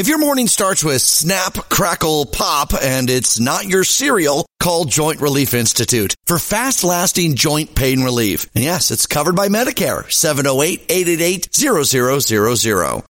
If your morning starts with snap, crackle, pop, and it's not your cereal, call Joint Relief Institute for fast-lasting joint pain relief. And yes, it's covered by Medicare. 708-888-0000.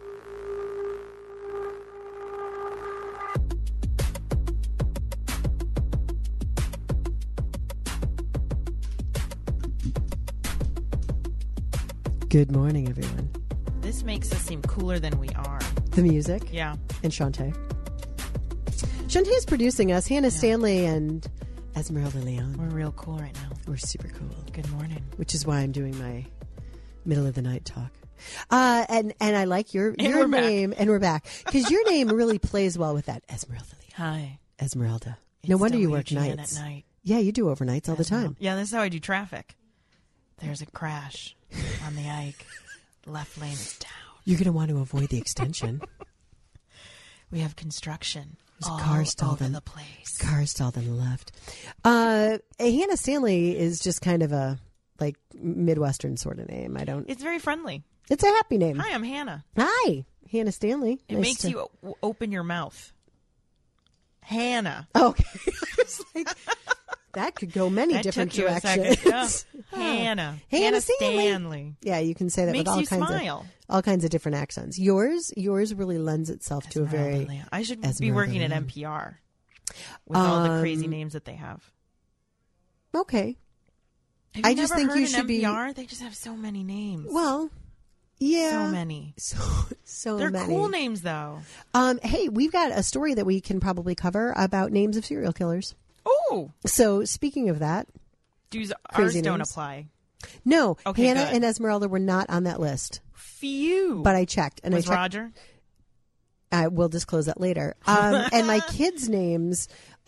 Good morning, everyone. This makes us seem cooler than we are. The music. Yeah. And Shantae. Shantae is producing us. Hannah Stanley and Esmeralda Leon. We're real cool right now. We're super cool. Good morning. Which is why I'm doing my middle of the night talk. And I like your name. Back. And we're back. Because your name really plays well with that. Esmeralda Leon. Hi. Esmeralda. No wonder you work WGN nights. At night. Yeah, you do overnights all the time. Yeah, this is how I do traffic. There's a crash on the Ike. Left lane is down. You're going to want to avoid the extension. We have construction. There's a car stalled over on the place. Car stalled on the left. Hannah Stanley is just kind of a like Midwestern sort of name. It's very friendly. It's a happy name. Hi, I'm Hannah. Hi, Hannah Stanley. It makes you open your mouth. Hannah. Oh, okay. I was like, that could go many different took you directions. A second. Yeah. Hannah Stanley. Yeah, you can say that makes with you all kinds of different accents. Yours really lends itself to a very. I should be working at NPR with all the crazy names that they have. Okay. Have you just never think heard you an should NPR? be. They just have so many names. Well, yeah, so many. So They're many. cool names, though. Hey, we've got a story that we can probably cover about names of serial killers. Oh, so speaking of that, ours don't names. Apply. No, okay, Hannah good. and Esmeralda were not on that list. Phew. But I checked, and was Roger? I will disclose that later. And my kids' names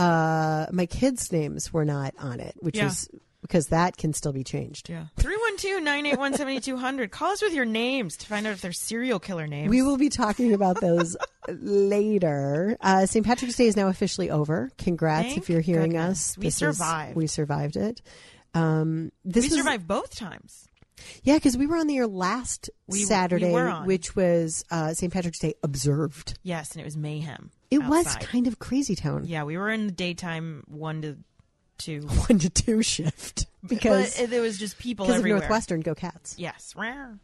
were not on it, which is because that can still be changed. Yeah. 312-981-7200. Call us with your names to find out if they're serial killer names. We will be talking about those later. St. Patrick's Day is now officially over. Congrats if you're hearing us. We survived. We survived it. We survived both times. Yeah, because we were on the air last Saturday, which was St. Patrick's Day observed. Yes, and it was mayhem. It was kind of crazy town. Yeah, we were in the daytime 1 to 2. 1 to 2 shift. Because there was just people everywhere. Of Northwestern, go Cats. Yes.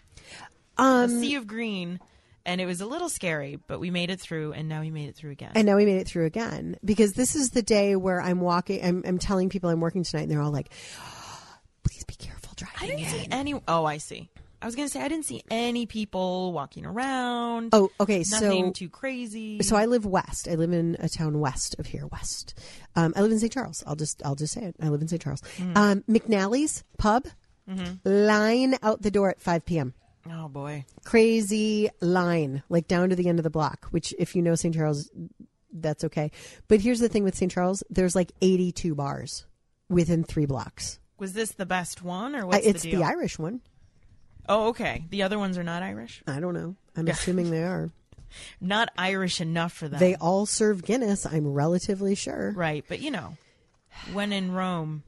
A sea of green. And it was a little scary, but we made it through, and now we made it through again. Because this is the day where I'm walking, I'm telling people I'm working tonight, and they're all like, oh, please be careful driving. I didn't see any. Oh, I see. I was going to say, I didn't see any people walking around. Oh, okay. Nothing too crazy. So I live west. I live in a town west of here, west. I live in St. Charles. I'll just say it. I live in St. Charles. McNally's Pub, line out the door at 5 p.m. Oh, boy. Crazy line, like down to the end of the block, which if you know St. Charles, that's okay. But here's the thing with St. Charles. There's like 82 bars within 3 blocks. Was this the best one, or what's the deal? It's the Irish one. Oh, okay. The other ones are not Irish? I don't know. I'm assuming they are. Not Irish enough for them. They all serve Guinness, I'm relatively sure. Right, but when in Rome...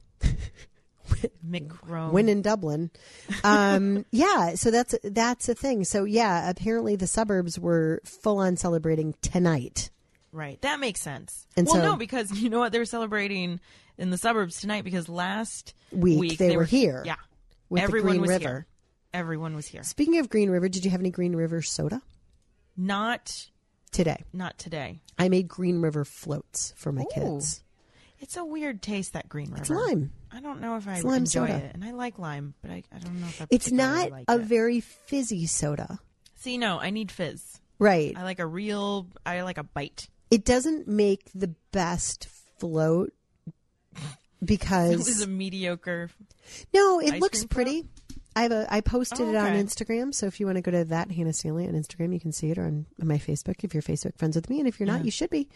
McRome. When in Dublin. Yeah, so that's a thing. So yeah, apparently the suburbs were full on celebrating tonight. Right. That makes sense. And no, because you know what? They were celebrating in the suburbs tonight because last week they were here. Yeah. With everyone the Green was River. Here. Everyone was here. Speaking of Green River, did you have any Green River soda? Not today. I made Green River floats for my kids. It's a weird taste, that Green River. It's lime. I don't know if I enjoy soda. It. And I like lime, but I don't know if I It's not like a very fizzy soda. See, no, I need fizz. Right. I like a bite. It doesn't make the best float because... It was a mediocre... No, it looks pretty. I posted it on Instagram, so if you want to go to that Hannah Stanley on Instagram, you can see it, or on my Facebook if you're Facebook friends with me, and if you're not, you should be.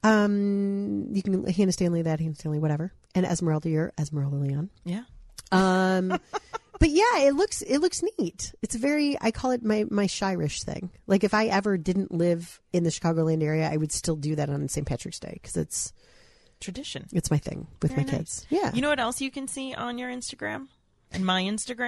You can Hannah Stanley, that Hannah Stanley, whatever, and Esmeralda, you're Esmeralda Leon. Yeah. But yeah, it looks neat. It's I call it my Shirish thing. Like if I ever didn't live in the Chicagoland area, I would still do that on St. Patrick's Day because it's tradition. It's my thing with my kids. Yeah. You know what else you can see on your Instagram and my Instagram?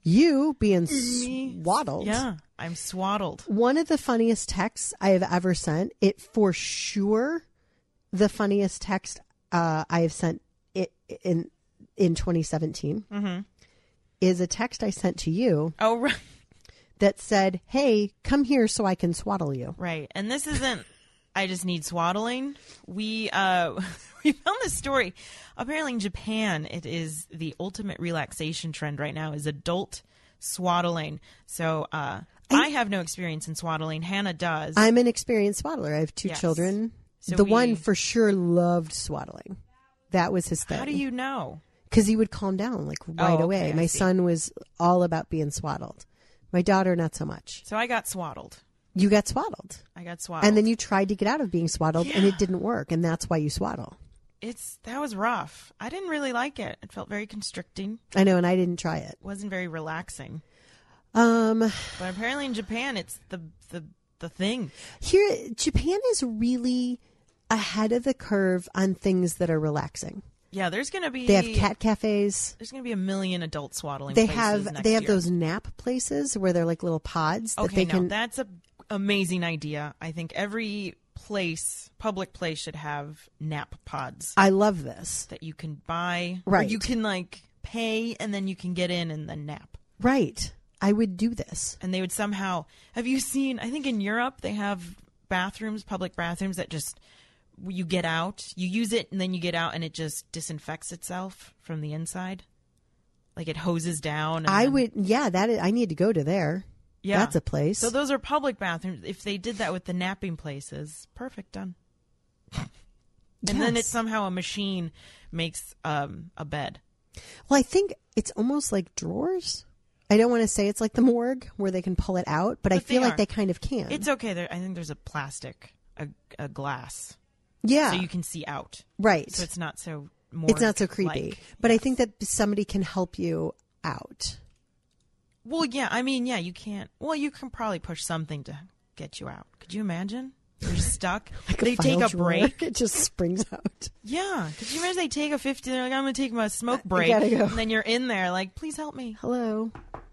You being swaddled. Yeah, I'm swaddled. One of the funniest texts I have ever sent, it for sure the funniest text I have sent in 2017 is a text I sent to you. Oh, right. That said, hey, come here so I can swaddle you. Right. And this isn't, I just need swaddling. We found this story. Apparently in Japan, it is the ultimate relaxation trend right now is adult swaddling. So I have no experience in swaddling. Hannah does. I'm an experienced swaddler. I have two children. So one for sure loved swaddling. That was his thing. How do you know? Because he would calm down like right away. My son was all about being swaddled. My daughter, not so much. So I got swaddled. You got swaddled. I got swaddled. And then you tried to get out of being swaddled, and it didn't work, and that's why you swaddle. That was rough. I didn't really like it. It felt very constricting. I know, and I didn't try it. It wasn't very relaxing. But apparently in Japan, it's the thing. Here, Japan is really ahead of the curve on things that are relaxing. Yeah, there's going to be... They have cat cafes. There's going to be 1 million adult swaddling places next They have year. Those nap places where they're like little pods. That's an amazing idea. I think every public place should have nap pods. I love this. That you can buy. Right. Or you can like pay and then you can get in and then nap. Right. I would do this. And they would somehow... Have you seen... I think in Europe they have public bathrooms that just... You get out, you use it, and then you get out, and it just disinfects itself from the inside. Like it hoses down. I need to go to there. Yeah. That's a place. So those are public bathrooms. If they did that with the napping places, perfect, done. And then it somehow a machine makes a bed. Well, I think it's almost like drawers. I don't want to say it's like the morgue where they can pull it out, but I feel like they kind of can. It's okay. I think there's a plastic, a glass. Yeah. So you can see out. Right. So it's not so It's not so creepy. But I think that somebody can help you out. Well, yeah. I mean, yeah, you can't. Well, you can probably push something to get you out. Could you imagine? You're stuck. Like they take a break. It just springs out. Yeah. Could you imagine they take a 50? They're like, I'm going to take my smoke break. Gotta go. And then you're in there like, please help me. Hello.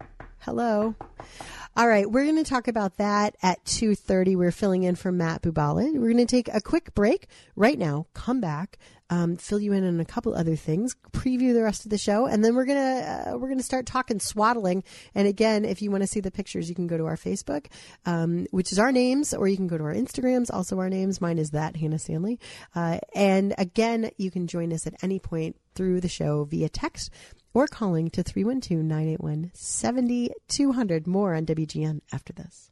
All right, we're going to talk about that at 2:30. We're filling in for Matt Bubala. We're going to take a quick break right now, come back, fill you in on a couple other things, preview the rest of the show, and then we're gonna start talking swaddling. And again, if you want to see the pictures, you can go to our Facebook, which is our names, or you can go to our Instagrams, also our names. Mine is that Hannah Stanley. And again, you can join us at any point through the show via text or calling to 312-981-7200. More on WGN after this.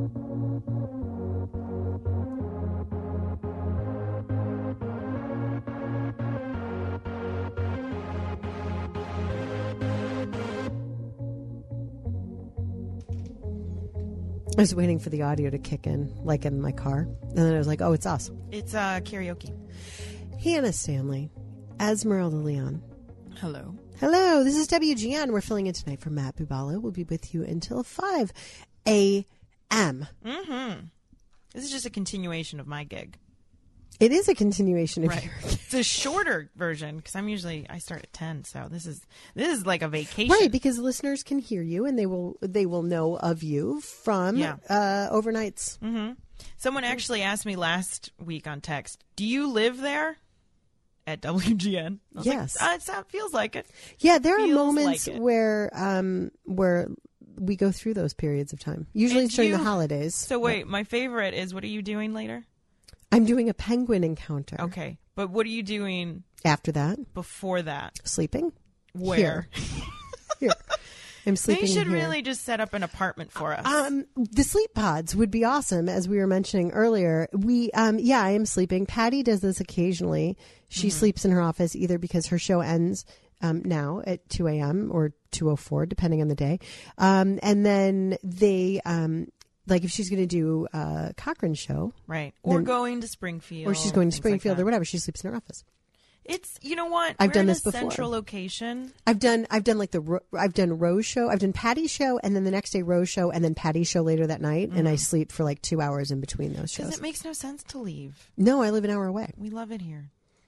I was waiting for the audio to kick in, like in my car. And then I was like, oh, it's us. It's karaoke. Hannah Stanley, Esmeralda Leon. Hello. Hello, this is WGN. We're filling in tonight for Matt Bubala. We'll be with you until 5 a.m. Mm-hmm. This is just a continuation of my gig. It is a continuation of your gig. It's a shorter version because I start at 10, so this is like a vacation. Right, because listeners can hear you and they will know of you from overnights. Mm-hmm. Someone actually asked me last week on text, do you live there? At WGN. Yes. Like, it feels like it. Yeah, there are moments where we go through those periods of time. Usually it's during the holidays. So wait, my favorite is, what are you doing later? I'm doing a penguin encounter. Okay. But what are you doing after that? Before that? Sleeping. Where? Here. I'm sleeping. They should here. really just set up an apartment for us. The sleep pods would be awesome, as we were mentioning earlier. I am sleeping. Patty does this occasionally. She sleeps in her office either because her show ends now at 2 a.m. or 2:04, depending on the day. And then they, like if she's going to do a Cochran show. Right. Or going to Springfield. Or she's going to Springfield or whatever. She sleeps in her office. It's, you know what? I've done this before. Central location. I've done like I've done Rose show. I've done Patty's show, and then the next day Rose show, and then Patty's show later that night, and I sleep for like 2 hours in between those shows. Because it makes no sense to leave. No, I live an hour away. We love it here.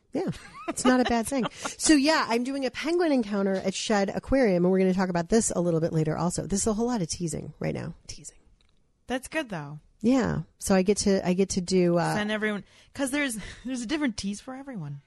Yeah, it's not a bad thing. So yeah, I'm doing a penguin encounter at Shed Aquarium, and we're going to talk about this a little bit later also. This is a whole lot of teasing right now. Teasing. That's good though. Yeah. So I get to do send everyone, because there's a different tease for everyone.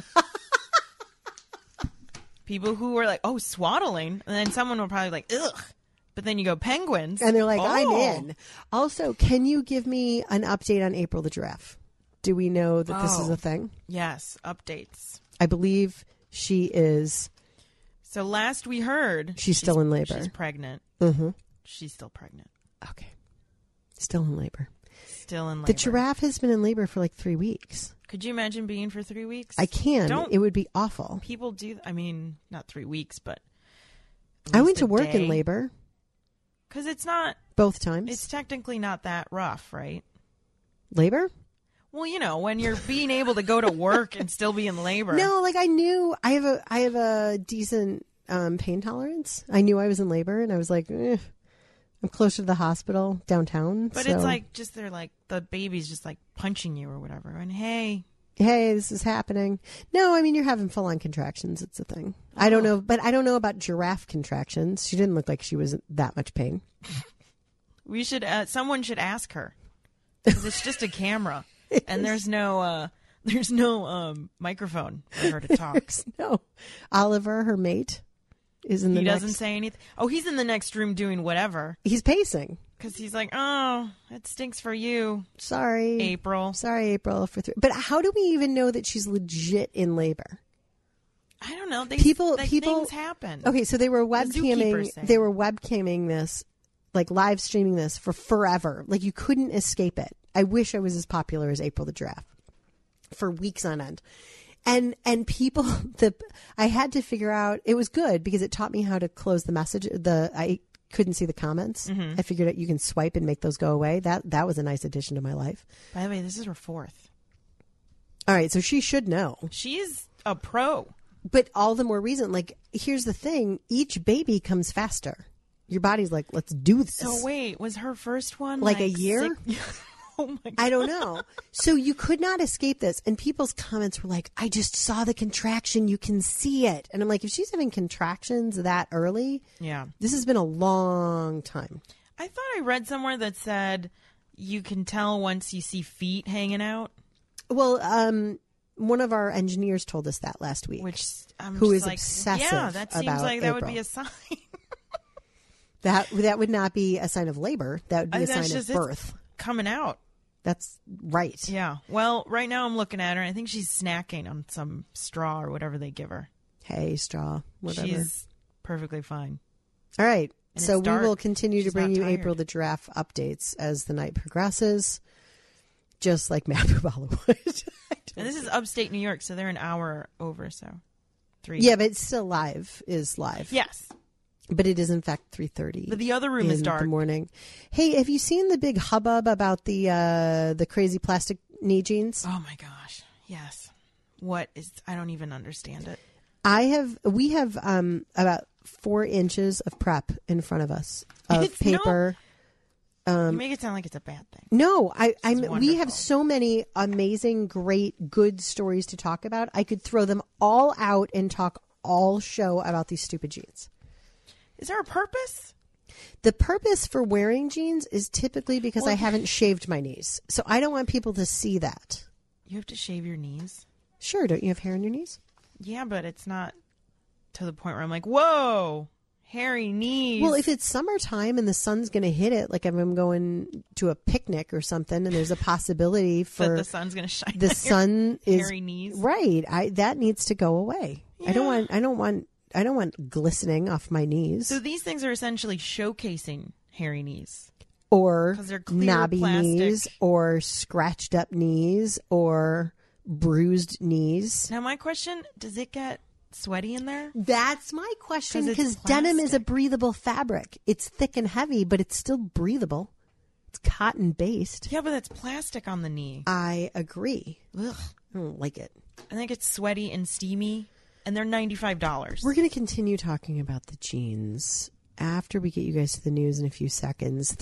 People who are like, oh, swaddling, and then someone will probably like, ugh. But then you go penguins, and they're like, I'm in. Also, can you give me an update on April the giraffe? Do we know that this is a thing? Yes, updates. I believe she is. So last we heard, she's still in labor. She's pregnant. Mm-hmm. She's still pregnant. Okay. Still in labor. Still in labor. The giraffe has been in labor for like 3 weeks. Could you imagine being for 3 weeks? I can. It would be awful. People do. I mean, not 3 weeks, but I went to work in labor. Because it's not. Both times. It's technically not that rough, right? Labor? Well, when you're being able to go to work and still be in labor. No, like I knew I have a decent pain tolerance. I knew I was in labor, and I was like, I'm closer to the hospital downtown. But it's like they're like the baby's just like punching you or whatever. And hey, this is happening. No, I mean you're having full on contractions. It's a thing. Oh. I don't know, but I don't know about giraffe contractions. She didn't look like she was in that much pain. We should. Someone should ask her, because it's just a camera. And there's no microphone for her to talk. No. Oliver, her mate, is in the He doesn't say anything. Oh, he's in the next room doing whatever. He's pacing. Because he's like, oh, it stinks for you. Sorry, April. But how do we even know that she's legit in labor? I don't know. People things happen. Okay, so they were webcamming this, like live streaming this for forever. Like you couldn't escape it. I wish I was as popular as April the giraffe for weeks on end. And people, I had to figure out, it was good because it taught me how to close the message. I couldn't see the comments. Mm-hmm. I figured out you can swipe and make those go away. That was a nice addition to my life. By the way, this is her 4th. All right. So she should know. She's a pro. But all the more reason, like, here's the thing. Each baby comes faster. Your body's like, let's do this. So wait, was her first one like a year? Oh my God. I don't know. So you could not escape this. And people's comments were like, I just saw the contraction. You can see it. And I'm like, if she's having contractions that early, yeah, this has been a long time. I thought I read somewhere that said you can tell once you see feet hanging out. Well, one of our engineers told us that last week. Which who is like, obsessive yeah, that seems about like that April. would be a sign. That would not be a sign of labor. That would be a sign of birth. Coming out. That's right. Yeah. Well, right now I'm looking at her. I think she's snacking on some straw or whatever they give her. Hay, straw, whatever. She's perfectly fine. All right. So we will continue She's to bring you tired. April the giraffe updates as the night progresses, just like Matthew Bollywood. And this is upstate New York, so they're an hour over, so 3. Yeah, but it's still live. Yes. But it is, in fact, 3:30. But the other room is dark. In the morning. Hey, have you seen the big hubbub about the crazy plastic knee jeans? Oh, my gosh. Yes. I don't even understand it. We have about 4 inches of prep in front of us of paper. You make it sound like it's a bad thing. No, we have so many amazing, great, good stories to talk about. I could throw them all out and talk all show about these stupid jeans. Is there a purpose? The purpose for wearing jeans is typically because I haven't shaved my knees. So I don't want people to see that. You have to shave your knees? Sure. Don't you have hair on your knees? Yeah, but it's not to the point where I'm like, whoa, hairy knees. Well, if it's summertime and the sun's going to hit it, like if I'm going to a picnic or something and there's a possibility for that the sun's going to shine. The sun is hairy knees. Right. That needs to go away. Yeah. I don't want glistening off my knees. So these things are essentially showcasing hairy knees. Or knobby plastic. knees, or scratched up knees, or bruised knees. Now my question, does it get sweaty in there? That's my question, because denim is a breathable fabric. It's thick and heavy, but it's still breathable. It's cotton based. Yeah, but that's plastic on the knee. I agree. Ugh. I don't like it. I think it's sweaty and steamy. And they're $95. We're going to continue talking about the jeans after we get you guys to the news in a few seconds.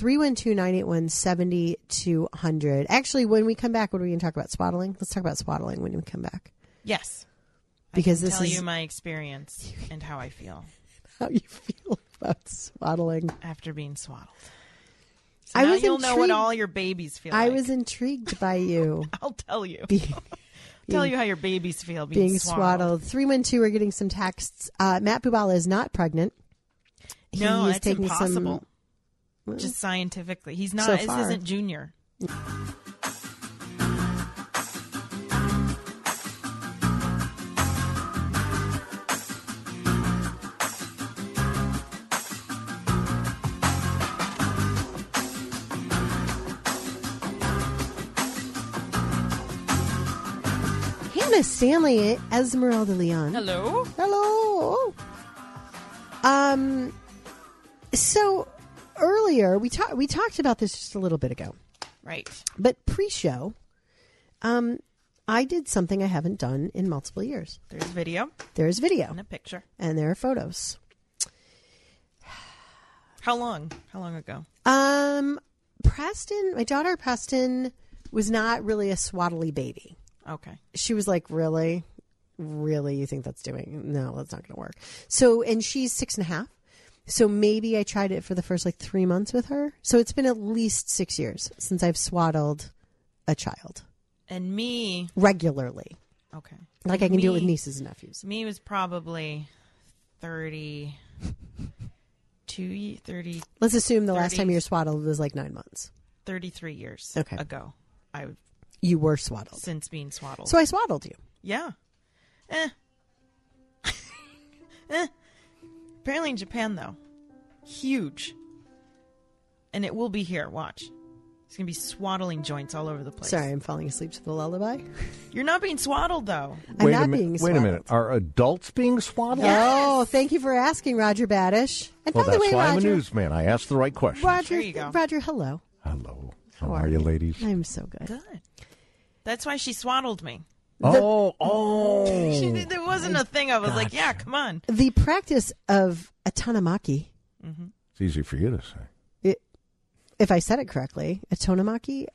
312-981-7200. Actually, when we come back, what are we going to talk about? Swaddling? Let's talk about swaddling when we come back. Yes. Because I can tell you my experience and how I feel. How you feel about swaddling. After being swaddled. So now you'll know what all your babies feel like. I was intrigued by you. I'll tell you. Tell you how your babies feel being swaddled. 312, we're getting some texts. Matt Bubala is not pregnant. No, that's impossible. Just scientifically. He's not. This isn't Junior. Hannah Stanley, Esmeralda Leon. Hello. Hello. So earlier we talked about this just a little bit ago. Right. But pre-show, I did something I haven't done in multiple years. There's video. There's video. And a picture. And there are photos. How long? How long ago? Preston, my daughter Preston, was not really a swaddly baby. Okay. She was like, really? Really? You think that's no, that's not going to work. So, and she's 6.5. So maybe I tried it for the first 3 months with her. So it's been at least 6 years since I've swaddled a child. And me? Regularly. Okay. I can do it with nieces and nephews. Me was probably 30. Let's assume the last time you were swaddled was 9 months. 33 years ago. You were swaddled. Since being swaddled. So I swaddled you. Yeah. Apparently in Japan, though. Huge. And it will be here. Watch. It's going to be swaddling joints all over the place. Sorry, I'm falling asleep to the lullaby. You're not being swaddled, though. I'm not being swaddled. Wait a minute. Are adults being swaddled? Yes. Oh, thank you for asking, Roger Badish. And well, by the way, that's why Roger, I'm a newsman. I asked the right question. Roger, there you go. Roger, hello. Hello. How are you, ladies? I'm so good. Good. That's why she swaddled me. There wasn't a thing. I was like, yeah, come on. The practice of atonomaki. Mm-hmm. It's easy for you to say. If I said it correctly, otonomaki,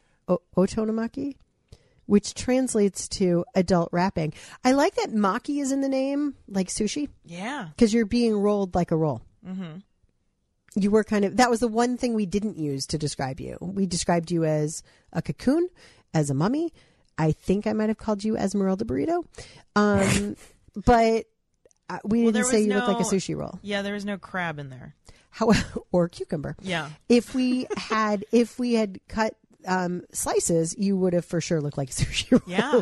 which translates to adult wrapping. I like that maki is in the name, like sushi. Yeah. Because you're being rolled like a roll. Mm-hmm. You were that was the one thing we didn't use to describe you. We described you as a cocoon, as a mummy. I think I might have called you Esmeralda Burrito. But we didn't say you looked like a sushi roll. Yeah, there was no crab in there. Or cucumber. Yeah. If we had cut slices, you would have for sure looked like a sushi roll. Yeah,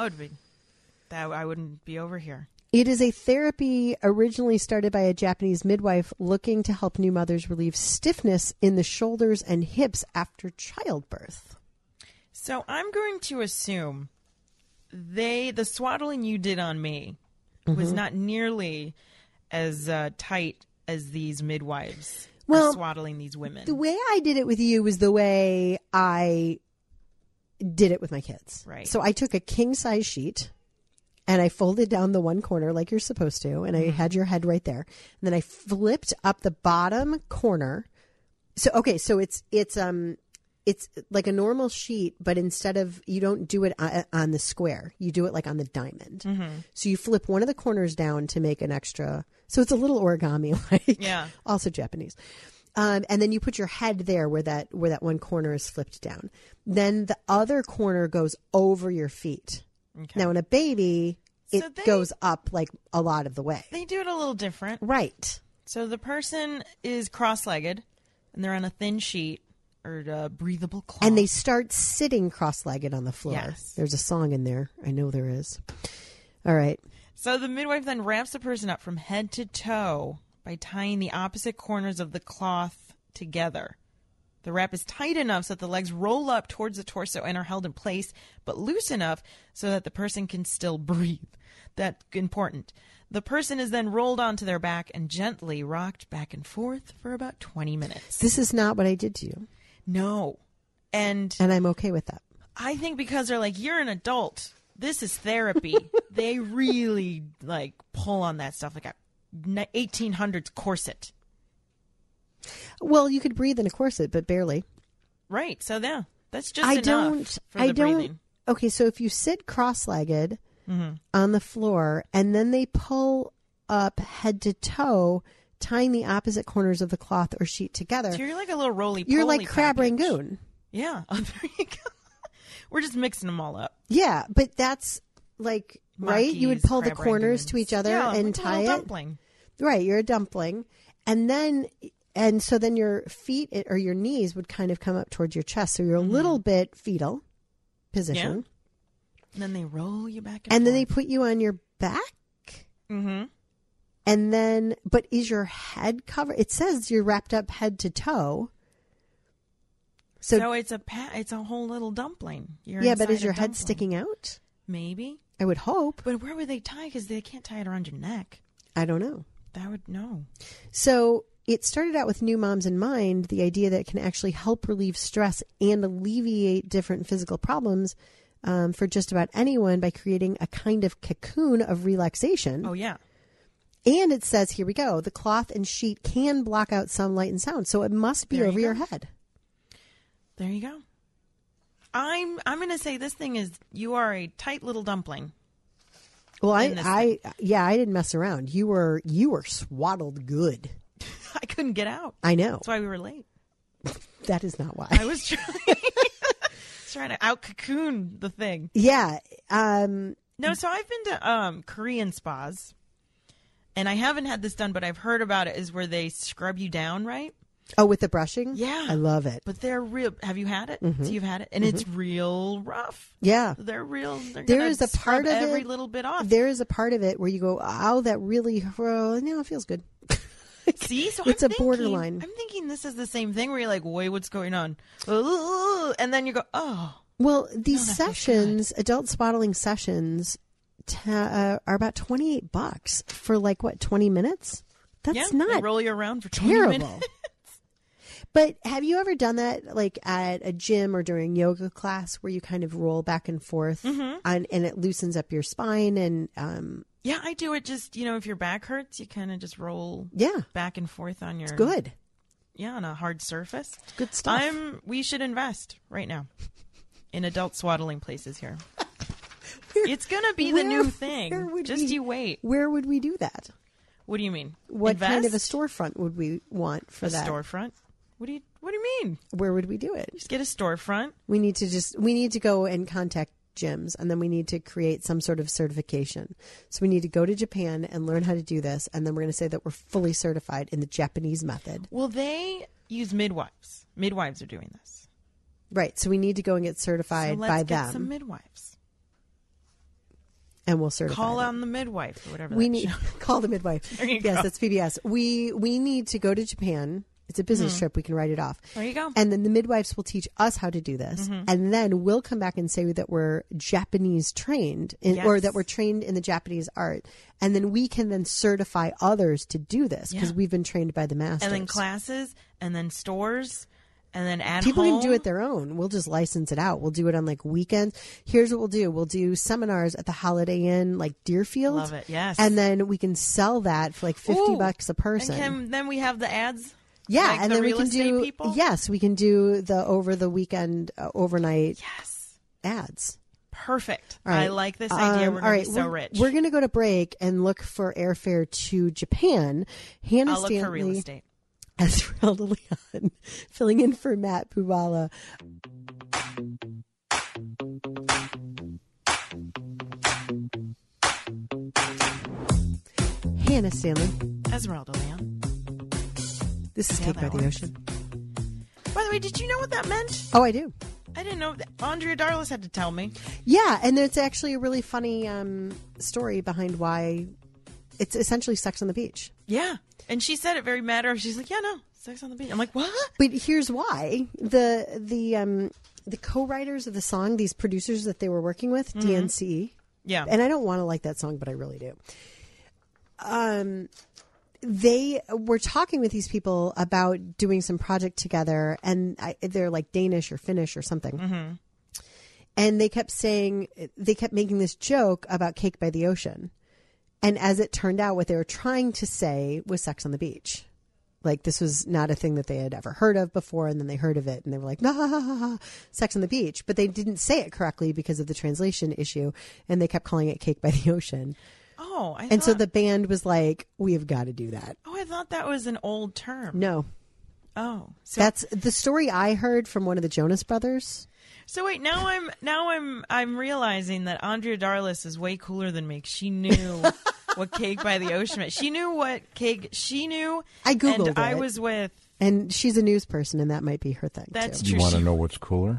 I wouldn't be over here. It is a therapy originally started by a Japanese midwife looking to help new mothers relieve stiffness in the shoulders and hips after childbirth. So I'm going to assume the swaddling you did on me was not nearly as tight as these midwives are swaddling these women. The way I did it with you was the way I did it with my kids. Right. So I took a king size sheet and I folded down the one corner like you're supposed to, and I had your head right there. And then I flipped up the bottom corner. So it's like a normal sheet, but instead of, you don't do it on the square. You do it like on the diamond. Mm-hmm. So you flip one of the corners down to make an extra. So it's a little origami, also Japanese. And then you put your head there where that one corner is flipped down. Then the other corner goes over your feet. Okay. Now in a baby, it goes up like a lot of the way. They do it a little different. Right. So the person is cross-legged and they're on a thin sheet. Or a breathable cloth. And they start sitting cross-legged on the floor. Yes. There's a song in there. I know there is. All right. So the midwife then wraps the person up from head to toe by tying the opposite corners of the cloth together. The wrap is tight enough so that the legs roll up towards the torso and are held in place, but loose enough so that the person can still breathe. That's important. The person is then rolled onto their back and gently rocked back and forth for about 20 minutes. This is not what I did to you. No. And I'm okay with that. I think because they're like, you're an adult. This is therapy. They really pull on that stuff like a 1800s corset. Well, you could breathe in a corset, but barely. Right. So yeah, that's just enough for the breathing. Okay, so if you sit cross-legged, on the floor, and then they pull up head to toe, tying the opposite corners of the cloth or sheet together. So you're like a little roly-poly. You're like Crab package. Rangoon. Yeah. Oh, there you go. We're just mixing them all up. Yeah, but that's like, right? You would pull the corners to each other and like tie a it. Dumpling. Right, you're a dumpling. And so then your feet or your knees would kind of come up towards your chest. So you're a little bit fetal position. Yeah. And then they roll you back and then they put you on your back. Mm-hmm. And then, but is your head covered? It says you're wrapped up head to toe. So it's a whole little dumpling. Yeah, but is your head sticking out? Maybe. I would hope. But where would they tie? Because they can't tie it around your neck. I don't know. That would no. So it started out with New Moms in mind, the idea that it can actually help relieve stress and alleviate different physical problems for just about anyone by creating a kind of cocoon of relaxation. Oh, yeah. And it says, here we go, the cloth and sheet can block out some light and sound. So it must be over your head. There you go. I'm going to say this thing is, you are a tight little dumpling. Well, I didn't mess around. You were swaddled good. I couldn't get out. I know. That's why we were late. That is not why. I was trying to out cocoon the thing. Yeah. No, so I've been to Korean spas, and I haven't had this done, but I've heard about it, is where they scrub you down, right? Oh, with the brushing? Yeah. I love it. But they're real. Have you had it? Mm-hmm. So you've had it? And it's real rough. Yeah. They're real. There is a part of every it, little bit off. There is a part of it where you go, oh, that really, no, it feels good. See? So it's a borderline. I'm thinking this is the same thing where you're like, wait, what's going on? And then you go, oh. Well, these sessions, adult swaddling sessions, are about $28 for 20 minutes? That's not they roll you around for 20 terrible. Minutes. But have you ever done that at a gym or during yoga class where you kind of roll back and forth and it loosens up your spine and yeah, I do it just, if your back hurts, you kind of just roll back and forth on your... It's good. Yeah, on a hard surface. It's good stuff. We should invest right now in adult swaddling places here. It's going to be the new thing. Just you wait. Where would we do that? What do you mean? What kind of a storefront would we want for that? A storefront? What do you mean? Where would we do it? Just get a storefront. We need to go and contact gyms, and then we need to create some sort of certification. So we need to go to Japan and learn how to do this, and then we're going to say that we're fully certified in the Japanese method. Well, they use midwives. Midwives are doing this. Right. So we need to go and get certified by them. Let's get some midwives. And we'll certify Call them. on the midwife or whatever. We need call the midwife. There you yes, go. that's PBS. We need to go to Japan. It's a business trip. We can write it off. There you go. And then the midwives will teach us how to do this. And then we'll come back and say that we're Japanese trained or that we're trained in the Japanese art. And then we can then certify others to do this because we've been trained by the masters. And then classes and then stores and then at People home. can do it their own. We'll just license it out. We'll do it on weekends. Here's what we'll do. We'll do seminars at the Holiday Inn, Deerfield. Love it. Yes. And then we can sell that for $50 a person. And then we have the ads. Yeah, and the then we real can estate do people? Yes, we can do the over the weekend overnight ads. Perfect. All right. I like this idea. We're going to be so rich. We're going to go to break and look for airfare to Japan. Hannah I'll look Stanley for real estate. Esmeralda Leon, filling in for Matt Pubala. Hannah Stanley. Esmeralda Leon. This is Cake by the Ocean. By the way, did you know what that meant? Oh, I do. I didn't know. Andrea Darlis had to tell me. Yeah, and there's actually a really funny story behind why it's essentially Sex on the Beach. Yeah. And she said it very matter of. She's like, yeah, no, Sex on the Beach. I'm like, what? But here's why. The co-writers of the song, these producers that they were working with, DNC. Yeah. And I don't want to like that song, but I really do. They were talking with these people about doing some project together, and they're Danish or Finnish or something. Mm-hmm. And they kept making this joke about Cake by the Ocean. And as it turned out, what they were trying to say was Sex on the Beach. Like, this was not a thing that they had ever heard of before, and then they heard of it, and they were like, nah, ha, ha, ha, Sex on the Beach. But they didn't say it correctly because of the translation issue, and they kept calling it Cake by the Ocean. Oh, so the band was like, we have got to do that. Oh, I thought that was an old term. No. Oh. So that's the story I heard from one of the Jonas Brothers. So wait, now I'm realizing that Andrea Darlis is way cooler than me. She knew what Cake by the Ocean meant. She knew what cake. She knew. I googled it. I was with. And she's a news person, and that might be her thing. That's too. true. You want to know what's cooler?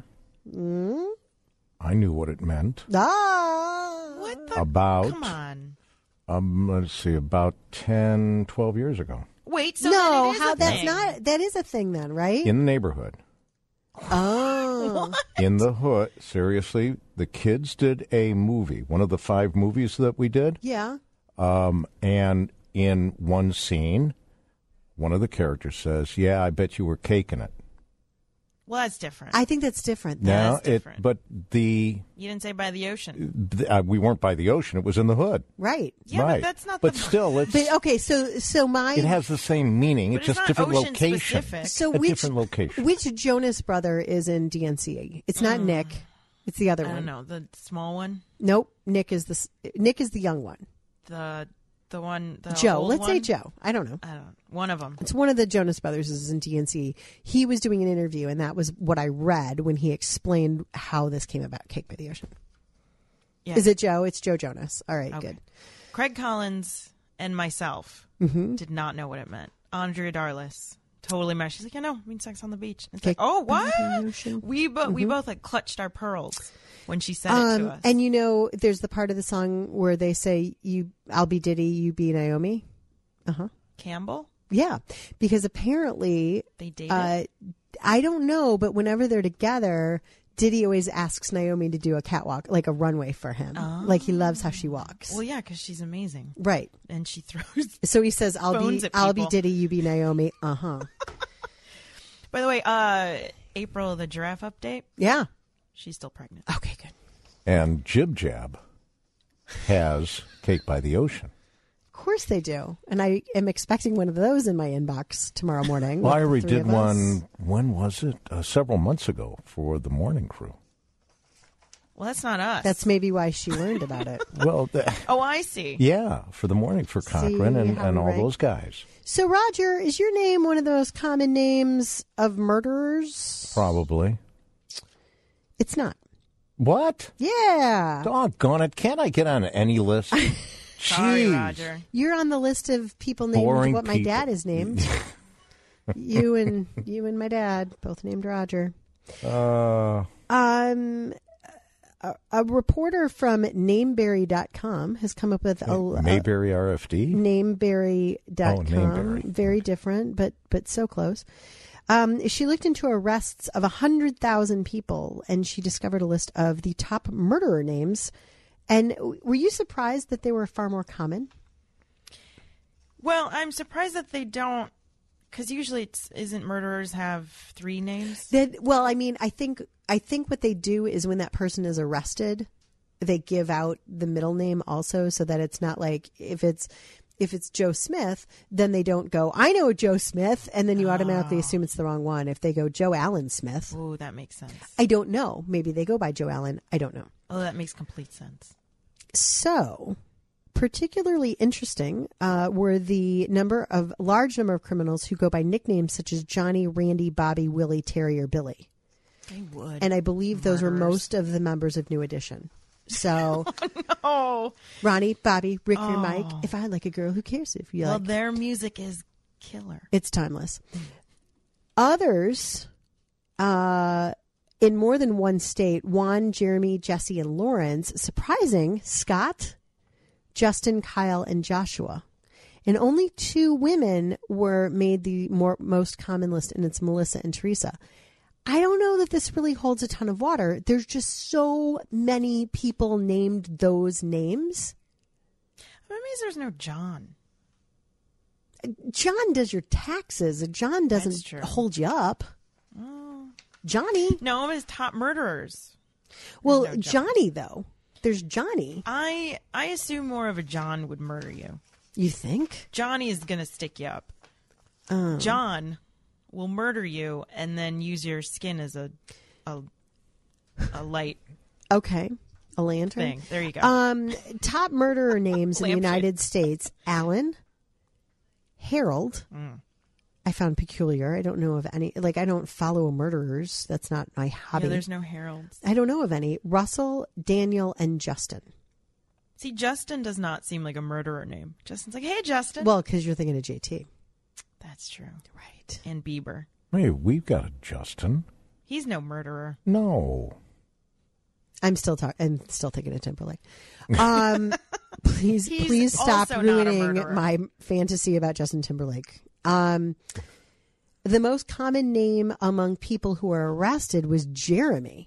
I knew what it meant. What the? About. Come on. Let's see, about 10, 12 years ago. Wait, so no, it is a that's thing. not. That is a thing, then, right? In the neighborhood. Oh. What? In the hood. Seriously, the kids did a movie, one of the 5 movies that we did. Yeah. And in one scene, one of the characters says, "Yeah, I bet you were caking it." Well, that's different. I think that's different. Now, That's different. You didn't say by the ocean. we weren't by the ocean. It was in the hood. Right. Yeah, right. but that's not. But still, it's. But okay, so my. It has the same meaning. But It's it's just not different ocean location. specific. So a which different location. Which Jonas brother is in DNC? It's not Nick. It's the other I one. don't know, the small one, Nope. Nick is the young one. the one, the Joe. old Let's one? say Joe. I don't know. I don't know. One of them. It's one of the Jonas Brothers is in DNC. He was doing an interview, and that was what I read when he explained how this came about. Cake by the Ocean. Yeah. Is it Joe? It's Joe Jonas. All right, Okay. good. Craig Collins and myself did not know what it meant. Andrea Darlis totally mad. She's like, I know, it means sex on the beach. It's like, oh, what? We both like clutched our pearls when she said it to us. And you know, there's the part of the song where they say, I'll be Diddy, you be Naomi. Campbell? Yeah, because apparently They dated? I don't know, but whenever they're together, Diddy always asks Naomi to do a catwalk, like a runway for him. Like he loves how she walks. Well, yeah, because she's amazing. Right. And she throws. So he says, I'll be people. Diddy, you be Naomi. By the way, April, the giraffe update, Yeah. she's still pregnant. Okay, good. And Jib Jab has Cake by the Ocean. Of course they do. And I am expecting one of those in my inbox tomorrow morning. Well, I with the already three did of us. one, when was it? Several months ago for the morning crew. Well, that's not us. That's maybe why she learned about it. Well, Oh, I see. yeah, for the morning for Cochran and how all right. those guys. So, Roger, is your name one of the most common names of murderers? Probably. It's not. What? Yeah. Doggone it. Can't I get on any list? Sorry, Jeez. Roger. You're on the list of people named Boring what my people. dad is named. you and my dad, both named Roger. Uh, A reporter from Nameberry.com has come up with a Mayberry RFD? Nameberry.com. Oh, Nameberry. Very different, but so close. She looked into arrests of 100,000 people, and she discovered a list of the top murderer names. And were you surprised that they were far more common? Well, I'm surprised that they don't, because usually isn't murderers have 3 names? I think what they do is when that person is arrested, they give out the middle name also, so that it's not like if it's Joe Smith, then they don't go, I know Joe Smith, and then you automatically assume it's the wrong one. If they go Joe Allen Smith, Oh, that makes sense. I don't know. Maybe they go by Joe Allen. I don't know. Oh, that makes complete sense. So, particularly interesting were the large number of criminals who go by nicknames such as Johnny, Randy, Bobby, Willie, Terry, or Billy. They would. And I believe those were Murderers. most of the members of New Edition. So, Oh, Ronnie, Bobby, Rick, or Mike. If I like a girl, who cares if you well, like? their music is killer. It's timeless. Others, in more than one state, Juan, Jeremy, Jesse, and Lawrence. Surprising, Scott, Justin, Kyle, and Joshua. And only 2 women were made the most common list, and it's Melissa and Teresa. I don't know that this really holds a ton of water. There's just so many people named those names. That means there's no John. John does your taxes. John That's doesn't true. hold you up. Johnny. No, it's top murderers. Well, no John. Johnny, though. There's Johnny. I assume more of a John would murder you. You think? Johnny is going to stick you up. John will murder you and then use your skin as a light. Okay. A lantern thing. There you go. Top murderer names in the United States: Alan, Harold. I found peculiar. I don't know of any. Like, I don't follow murderers. That's not my hobby. Yeah, there's no Harolds. I don't know of any. Russell, Daniel, and Justin. See, Justin does not seem like a murderer name. Justin's like, hey, Justin. Well, because you're thinking of JT. That's true. Right. And Bieber. Hey, we've got a Justin. He's no murderer. No. I'm still thinking of Timberlake. Please stop ruining my fantasy about Justin Timberlake. The most common name among people who are arrested was Jeremy.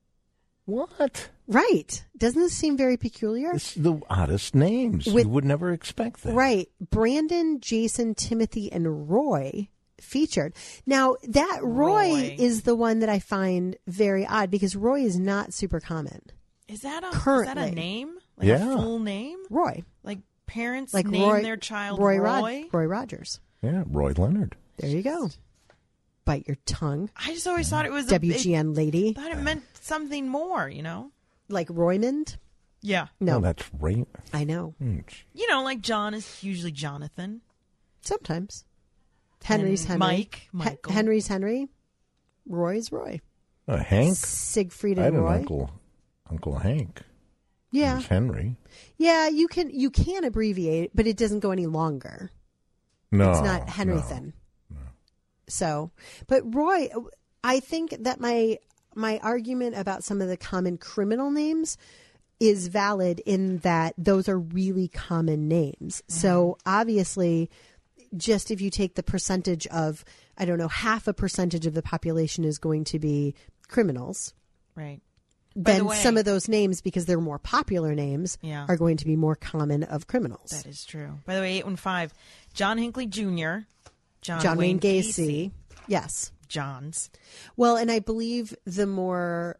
What? Right. Doesn't this seem very peculiar? It's the oddest names. You would never expect that. Right. Brandon, Jason, Timothy, and Roy featured. Now, that Roy is the one that I find very odd because Roy is not super common. Is that a name? Like a full name? Roy. Like parents name their child Roy? Roy Rogers. Yeah, Roy Leonard. There you go. Bite your tongue. I just always thought it was WGN lady. I thought it meant something more, Like Roymond? Yeah. No. That's right. I know. Like John is usually Jonathan. Sometimes. Henry's Henry. Michael. Henry's Henry. Roy's Roy. Hank. Siegfried and Roy. I had an Uncle Hank. Yeah. It was Henry. Yeah, you can abbreviate, but it doesn't go any longer. No. It's not Henrythan. No. So, but Roy, I think that my argument about some of the common criminal names is valid in that those are really common names. Mm-hmm. So obviously, just if you take the percentage of, I don't know, half a percentage of the population is going to be criminals. Right. Then some of those names, because they're more popular names, are going to be more common of criminals. That is true. By the way, 815, John Hinckley Jr., John Wayne Gacy. Yes. Johns. Well, and I believe the more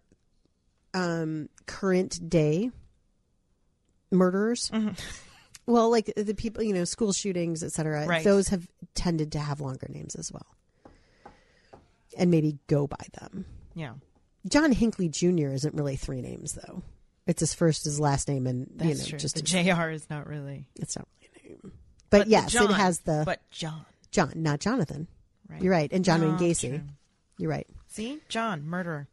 current day murderers, well, like the people, school shootings, et cetera, those have tended to have longer names as well. And maybe go by them. Yeah. John Hinckley Jr. isn't really three names, though. It's his first, his last name, and that's true. Just the JR is not really. It's not really a name. But yes, John, it has the. But John. John, not Jonathan. Right. You're right. And John Wayne Gacy. True. You're right. See? John, murderer.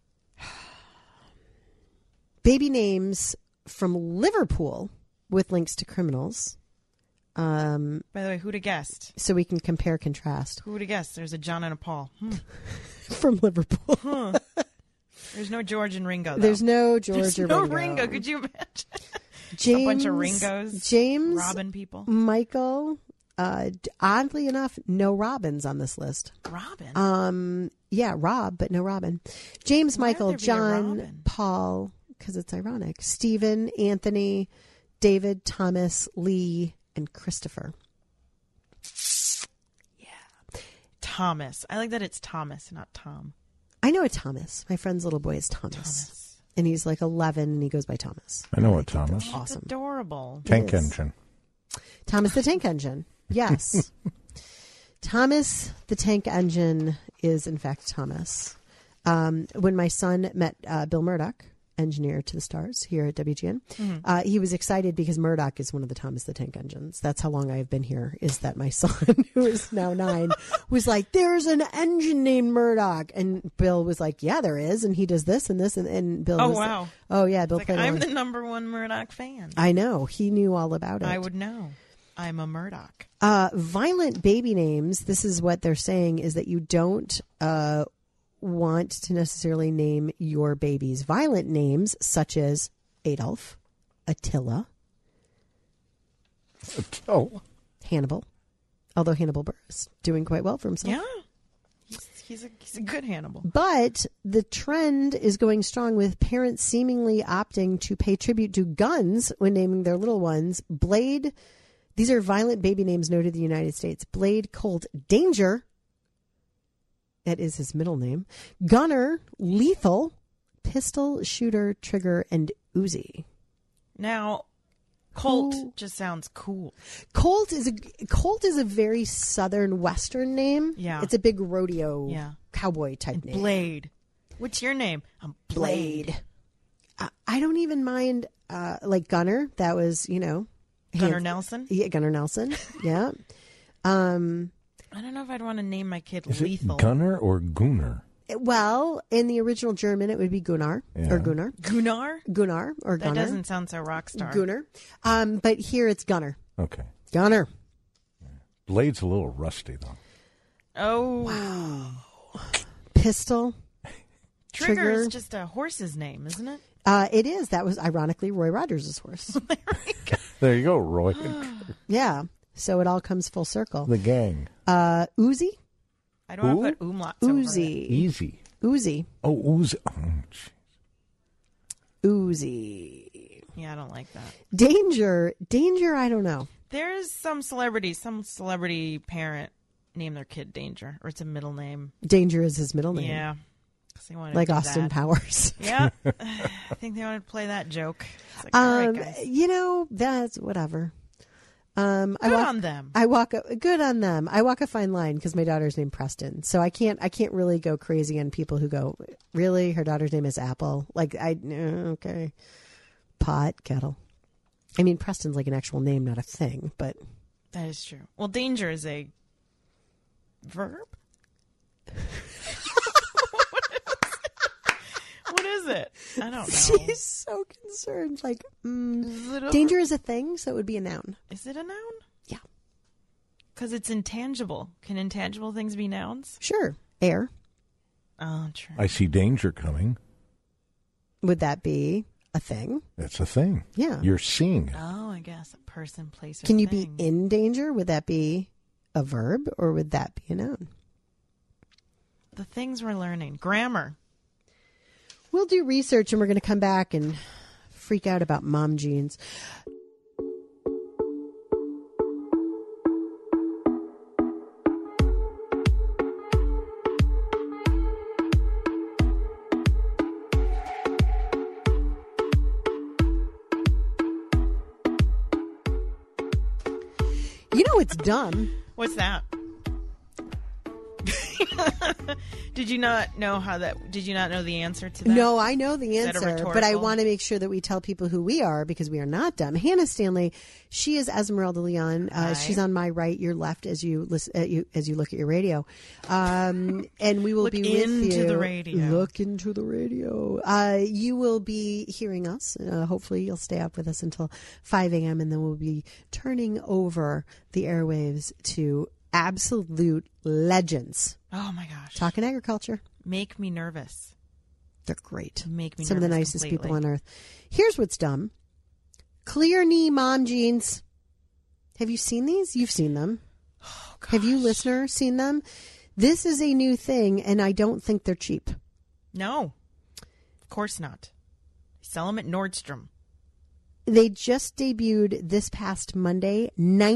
Baby names from Liverpool with links to criminals. By the way, who'd have guessed? So we can compare, contrast. Who would have guessed? There's a John and a Paul. From Liverpool. There's no George and Ringo, though. There's no George or Ringo. Ringo. Could you imagine? James, a bunch of Ringos. James. Robin people. Michael. Oddly enough, no Robins on this list. Robin? Yeah, Rob, but no Robin. James, Michael, John, Paul, because it's ironic. Stephen, Anthony, David, Thomas, Lee, and Christopher. Yeah. Thomas. I like that it's Thomas, not Tom. I know a Thomas. My friend's little boy is Thomas. And he's like 11 and he goes by Thomas. I know a Thomas. Awesome. That's adorable. Tank Engine. Thomas the Tank Engine. Yes. Thomas the Tank Engine is in fact Thomas. When my son met Bill Murdoch, engineer to the stars here at WGN, he was excited because Murdoch is one of the Thomas the Tank Engines. That's how long I've been here, is that my son, who is now 9, was like, there's an engine named Murdoch. And Bill was like, yeah, there is. And he does this and this. And Bill was wow. Like, oh, yeah. Bill played I'm the number one Murdoch fan. I know. He knew all about it. I would know. I'm a Murdoch. Violent baby names. This is what they're saying, is that you don't want to necessarily name your babies violent names such as Adolf, Attila, Hannibal. Although Hannibal Buress is doing quite well for himself. Yeah. He's a good Hannibal. But the trend is going strong, with parents seemingly opting to pay tribute to guns when naming their little ones. Blade. These are violent baby names noted in the United States. Blade, Colt, Danger. That is his middle name. Gunner, Lethal, Pistol, Shooter, Trigger, and Uzi. Now, Colt just sounds cool. Colt is a very southern western name. Yeah. It's a big rodeo cowboy type name. Blade. What's your name? I'm Blade. I don't even mind like Gunner. That was, Gunnar Nelson? Yeah, Gunnar Nelson. Yeah. I don't know if I'd want to name my kid Lethal. It Gunnar or Gunnar? Well, in the original German, it would be Gunnar or Gunnar. Gunnar? Gunnar or Gunnar. That doesn't sound so rock star. Gunnar. But here it's Gunnar. Okay. Gunnar. Blade's a little rusty, though. Oh. Wow. Pistol. Trigger is just a horse's name, isn't it? It is. That was ironically Roy Rogers' horse. There you go, Roy. Yeah. So it all comes full circle. The gang. Uzi. I don't want to put umlauts over it. Easy. Uzi. Oh, Uzi. Uzi. Yeah, I don't like that. Danger, I don't know. There's some celebrity parent named their kid Danger, or it's a middle name. Danger is his middle name. Yeah. Like Austin Powers. Yeah. I think they want to play that joke. It's like, all right, guys. That's whatever. Good on them. Good on them. I walk a fine line because my daughter's named Preston, so I can't really go crazy on people who go, really, her daughter's name is Apple. Like okay, pot kettle. I mean, Preston's like an actual name, not a thing, but that is true. Well, danger is a verb. What is it? I don't know. She's so concerned. Like, danger is a thing, so it would be a noun. Is it a noun? Yeah. Because it's intangible. Can intangible things be nouns? Sure. Air. Oh, true. I see danger coming. Would that be a thing? That's a thing. Yeah. You're seeing it. Oh, I guess a person, place, or Can you thing. be in danger? Would that be a verb, or would that be a noun? The things we're learning. Grammar. We'll do research and we're going to come back and freak out about mom jeans. You know it's dumb. What's that? Did you not know the answer to that? No, I know the answer, but I want to make sure that we tell people who we are because we are not dumb. Hannah Stanley, she is Esmeralda Leon. She's on my right, your left as you listen, as you look at your radio. And we will be with you. Look into the radio. Look into the radio. You will be hearing us. Hopefully you'll stay up with us until 5 a.m. and then we'll be turning over the airwaves to absolute legends. Oh my gosh. Talking agriculture. Make me nervous. They're great. Make me Some nervous of the nicest completely. people on earth. Here's what's dumb. Clear knee mom jeans. Have you seen these? You've seen them. Oh, gosh. Have you, listener, seen them? This is a new thing, and I don't think they're cheap. No. Of course not. They sell them at Nordstrom. They just debuted this past Monday,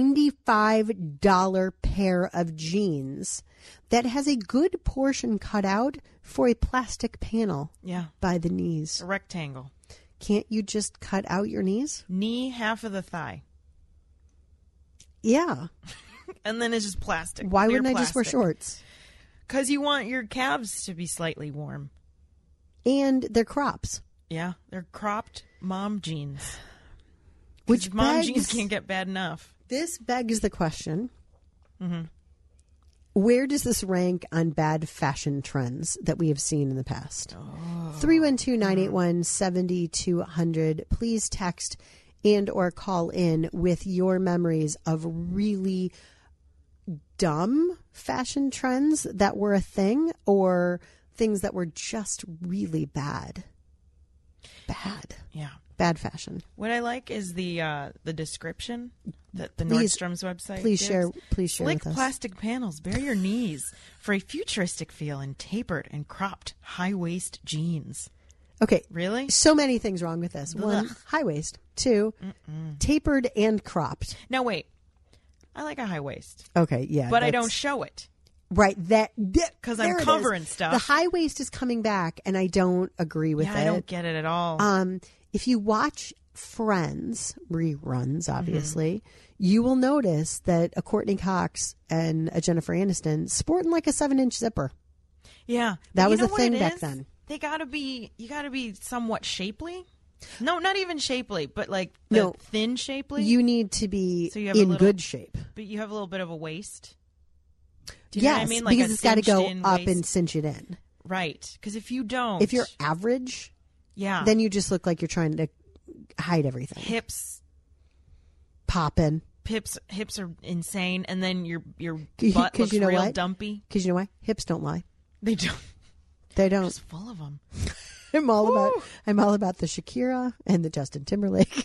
$95 pair of jeans that has a good portion cut out for a plastic panel by the knees. A rectangle. Can't you just cut out your knees? Knee, half of the thigh. Yeah. And then it's just plastic. Why Clear wouldn't I just wear plastic. shorts? Because you want your calves to be slightly warm. And they're crops. Yeah, they're cropped mom jeans. Which mom jeans can't get bad enough. This begs the question, where does this rank on bad fashion trends that we have seen in the past? 312-981-7200. Please text and or call in with your memories of really dumb fashion trends that were a thing or things that were just really bad. Bad. Yeah. Bad fashion. What I like is the description that the Nordstrom's website Please gives. share Slick with us. plastic panels bare your knees for a futuristic feel in tapered and cropped high-waist jeans. Okay. Really? So many things wrong with this. One, high waist. Two, tapered and cropped. Now, wait. I like a high waist. Okay, yeah. But I don't show it. Right. Because I'm covering stuff. The high waist is coming back, and I don't agree with it. I don't get it at all. If you watch Friends reruns, obviously, you will notice that a Courtney Cox and a Jennifer Aniston sporting like a 7-inch zipper. Yeah. That was a thing back then. You gotta be somewhat shapely. No, not even shapely, but like the thin shapely. You need to be in good shape. But you have a little bit of a waist. Do you know what I mean? Like because it's got to go up and cinch it in. Right. Because if you don't. If you're average, then you just look like you're trying to hide everything. Hips. Popping. Hips are insane. And then your butt looks real dumpy. Because you know why? Hips don't lie. They don't. They don't. Just full of them. I'm all about the Shakira and the Justin Timberlake.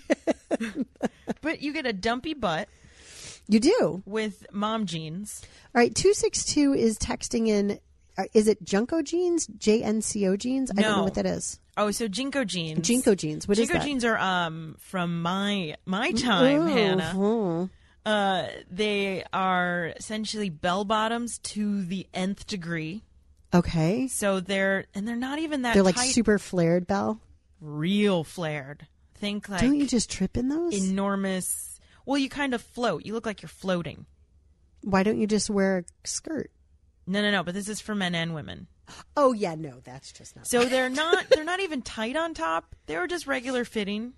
But you get a dumpy butt. You do. With mom jeans. All right, 262 is texting in. Is it Junko jeans? JNCO jeans? I don't know what that is. Oh, so Jinko jeans. Jinko jeans. What is that? Jinko jeans are from my time, Hannah. They are essentially bell bottoms to the nth degree. Okay. So they're not even that They're tight. like super flared, Belle? Real flared. Think like... Don't you just trip in those? Enormous... Well, you kind of float. You look like you're floating. Why don't you just wear a skirt? No. But this is for men and women. Oh, yeah. No, that's just not... So they're not even tight on top. They were just regular fitting.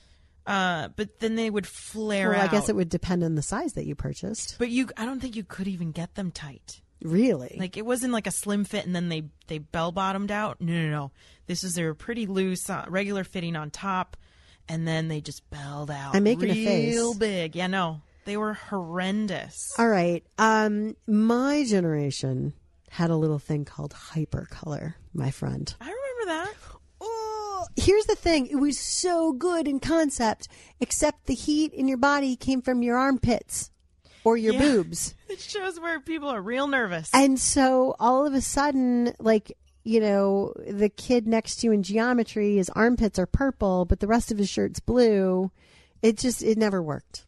But then they would flare out. Well, I guess it would depend on the size that you purchased. But I don't think you could even get them tight. Really? Like, it wasn't like a slim fit and then they bell-bottomed out. No. They were pretty loose, regular fitting on top, and then they just belled out. I'm making a face. Real big. Yeah, no. They were horrendous. All right. My generation had a little thing called hypercolor, my friend. I remember that. Oh, here's the thing. It was so good in concept, except the heat in your body came from your armpits. Or your boobs. It shows where people are real nervous. And so all of a sudden, like, the kid next to you in geometry, his armpits are purple, but the rest of his shirt's blue. It never worked.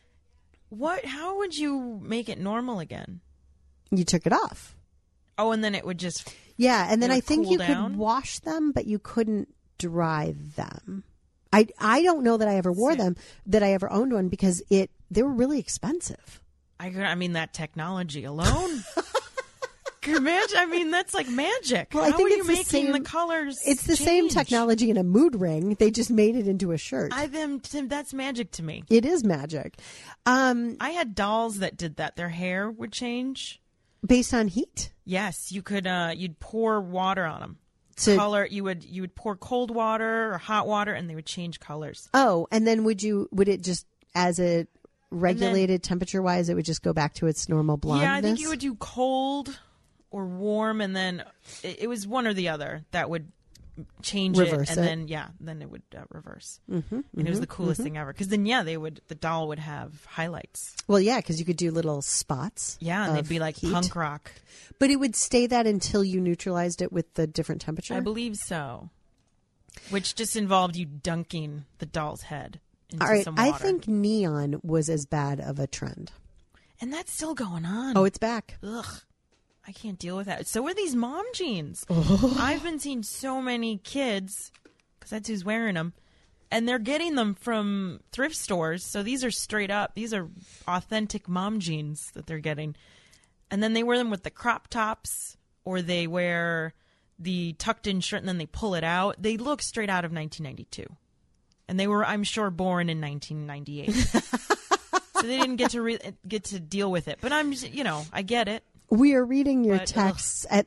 How would you make it normal again? You took it off. Oh, and then it would just... Yeah, and then I think you could wash them, but you couldn't dry them. I don't know that I ever wore them, that I ever owned one, because they were really expensive. I mean, that technology alone. Can you imagine? I mean, that's like magic. Well, How are you making the colors It's the same technology in a mood ring. They just made it into a shirt. That's magic to me. It is magic. I had dolls that did that. Their hair would change. Based on heat? Yes. You could, you'd pour water on them. Color, you would pour cold water or hot water, and they would change colors. Oh, and then would it just, as it regulated temperature-wise, it would just go back to its normal blondness? Yeah, I think you would do cold or warm, and then it was one or the other that would change reverse it, and then it would reverse. And it was the coolest thing ever, because then the doll would have highlights. Well, yeah, because you could do little spots. Yeah, and they'd be like heat. punk rock. But it would stay that until you neutralized it with the different temperature? I believe so. Which just involved you dunking the doll's head into some water. I think neon was as bad of a trend. And that's still going on. Oh, it's back. Ugh. I can't deal with that. So are these mom jeans. Oh. I've been seeing so many kids, because that's who's wearing them, and they're getting them from thrift stores. So these are straight up. These are authentic mom jeans that they're getting. And then they wear them with the crop tops, or they wear the tucked in shirt and then they pull it out. They look straight out of 1992. And they were, I'm sure, born in 1998. So they didn't get to deal with it. But I get it. We are reading your texts at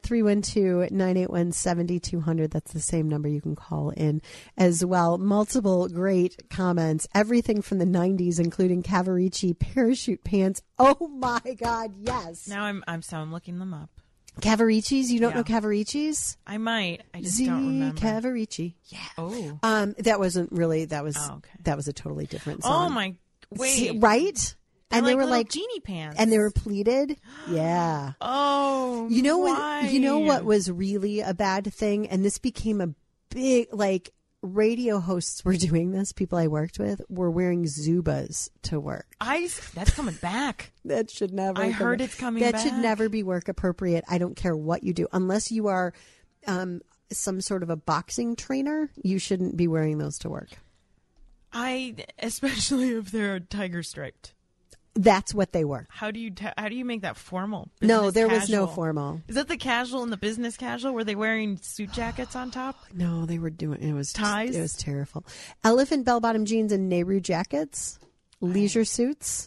312-981-7200. That's the same number you can call in as well. Multiple great comments. Everything from the 90s, including Cavaricci parachute pants. Oh, my God, yes. Now I'm looking them up. Cavaricci's? You don't know Cavaricci's? I might. I just don't remember. Cavaricci. Yeah. Oh. That wasn't really, that was a totally different song. Oh, my, wait. See, right? And they were like genie pants. And they were pleated. Yeah. Oh, you know why? You know what was really a bad thing? And this became a big, like, radio hosts were doing this. People I worked with were wearing Zubas to work. That's coming back. That should never. I heard it's coming back. That should never be work appropriate. I don't care what you do. Unless you are some sort of a boxing trainer, you shouldn't be wearing those to work. Especially if they're tiger striped. That's what they were. How do you make that formal? No, there was no formal. Is that the casual and the business casual? Were they wearing suit jackets on top? No, they were doing it was ties. It was terrible. Elephant bell-bottom jeans and Nehru jackets, leisure suits.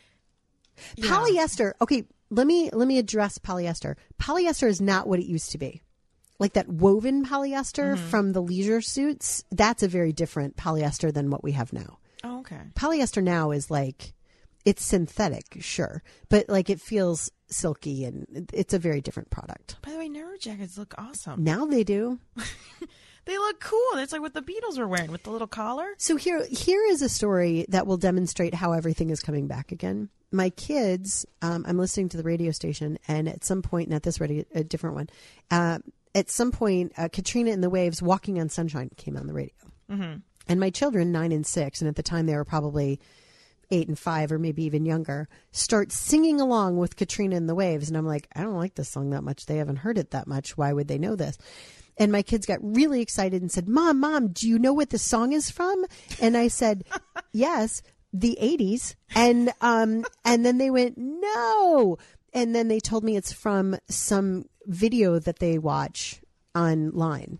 Yeah. Polyester. Okay, let me address polyester. Polyester is not what it used to be. Like that woven polyester from the leisure suits, that's a very different polyester than what we have now. Oh, okay. Polyester now is like, it's synthetic, sure, but like it feels silky and it's a very different product. By the way, Nehru jackets look awesome. Now they do. They look cool. It's like what the Beatles were wearing with the little collar. So here is a story that will demonstrate how everything is coming back again. My kids, I'm listening to the radio station, and at some point, not this radio, a different one, at some point, Katrina and the Waves, Walking on Sunshine came on the radio. Mm-hmm. And my children, 9 and 6, and at the time they were probably 8 and 5 or maybe even younger, start singing along with Katrina and the Waves. And I'm like, I don't like this song that much. They haven't heard it that much. Why would they know this? And my kids got really excited and said, Mom, do you know what this song is from? And I said, yes, the 80s. And then they went, no. And then they told me it's from some video that they watch online.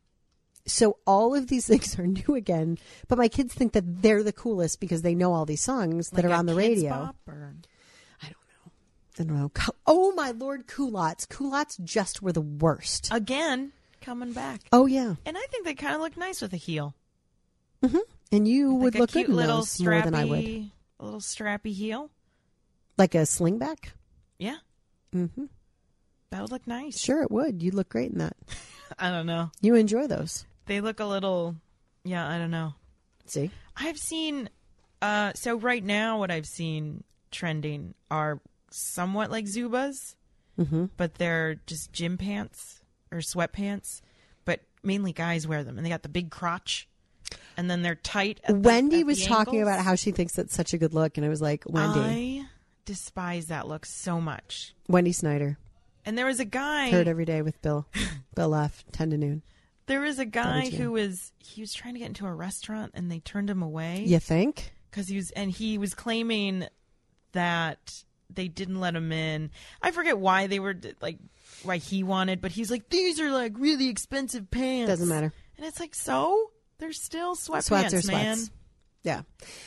So all of these things are new again, but my kids think that they're the coolest because they know all these songs that are on the radio. Bop or... I don't know. Oh my Lord, culottes. Culottes just were the worst. Again, coming back. Oh yeah. And I think they kind of look nice with a heel. Mm-hmm. And you would look good in little those more than I would. A little strappy heel. Like a slingback? Yeah. Mm-hmm. That would look nice. Sure it would. You'd look great in that. I don't know. You enjoy those. They look a little, I don't know. See? I've seen, so right now what I've seen trending are somewhat like Zubas, but they're just gym pants or sweatpants, but mainly guys wear them. And they got the big crotch, and then they're tight at Wendy at was the talking ankles. about how she thinks that's such a good look, and I was like, Wendy. I despise that look so much. Wendy Snyder. And there was a guy. Heard every day with Bill. Bill F. 10 to noon. There was a guy who was trying to get into a restaurant and they turned him away. You think? Because he was claiming that they didn't let him in. I forget why they were like, why he wanted, but he's like, these are like really expensive pants. Doesn't matter. And it's like, so they're still sweatpants, Sweats are man. Sweats. Yeah.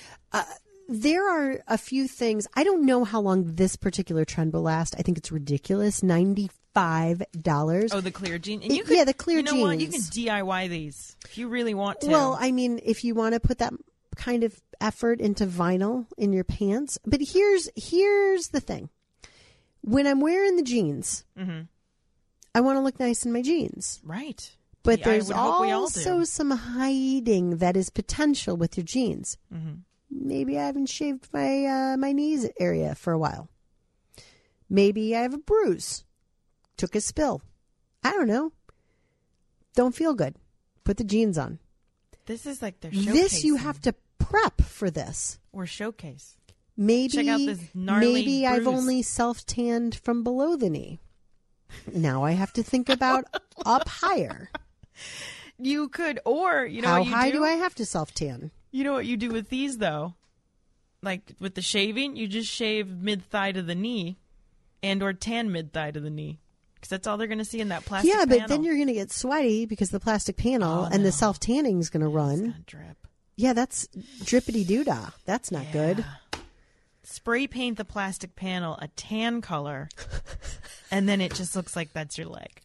There are a few things. I don't know how long this particular trend will last. I think it's ridiculous. $95. Oh, the clear jeans. And the clear jeans. You know what? You can DIY these if you really want to. Well, I mean, if you want to put that kind of effort into vinyl in your pants. But here's the thing. When I'm wearing the jeans, I want to look nice in my jeans. Right. But there's also some hiding that is potential with your jeans. Mm-hmm. Maybe I haven't shaved my knees area for a while. Maybe I have a bruise. Took a spill. I don't know. Don't feel good. Put the jeans on. This is like their showcase. This you have to prep for this. Or showcase. Maybe, check out this gnarly bruise. I've only self-tanned from below the knee. Now I have to think about up higher. You could, or you know how what you high do I have to self-tan? You know what you do with these, though? Like with the shaving, you just shave mid-thigh to the knee and or tan mid-thigh to the knee. Because that's all they're going to see in that plastic panel. Yeah, but then you're going to get sweaty because the plastic panel and the self-tanning is going to run. It's going to drip. Yeah, that's drippity-doo-dah. That's not good. Spray paint the plastic panel a tan color, and then it just looks like that's your leg.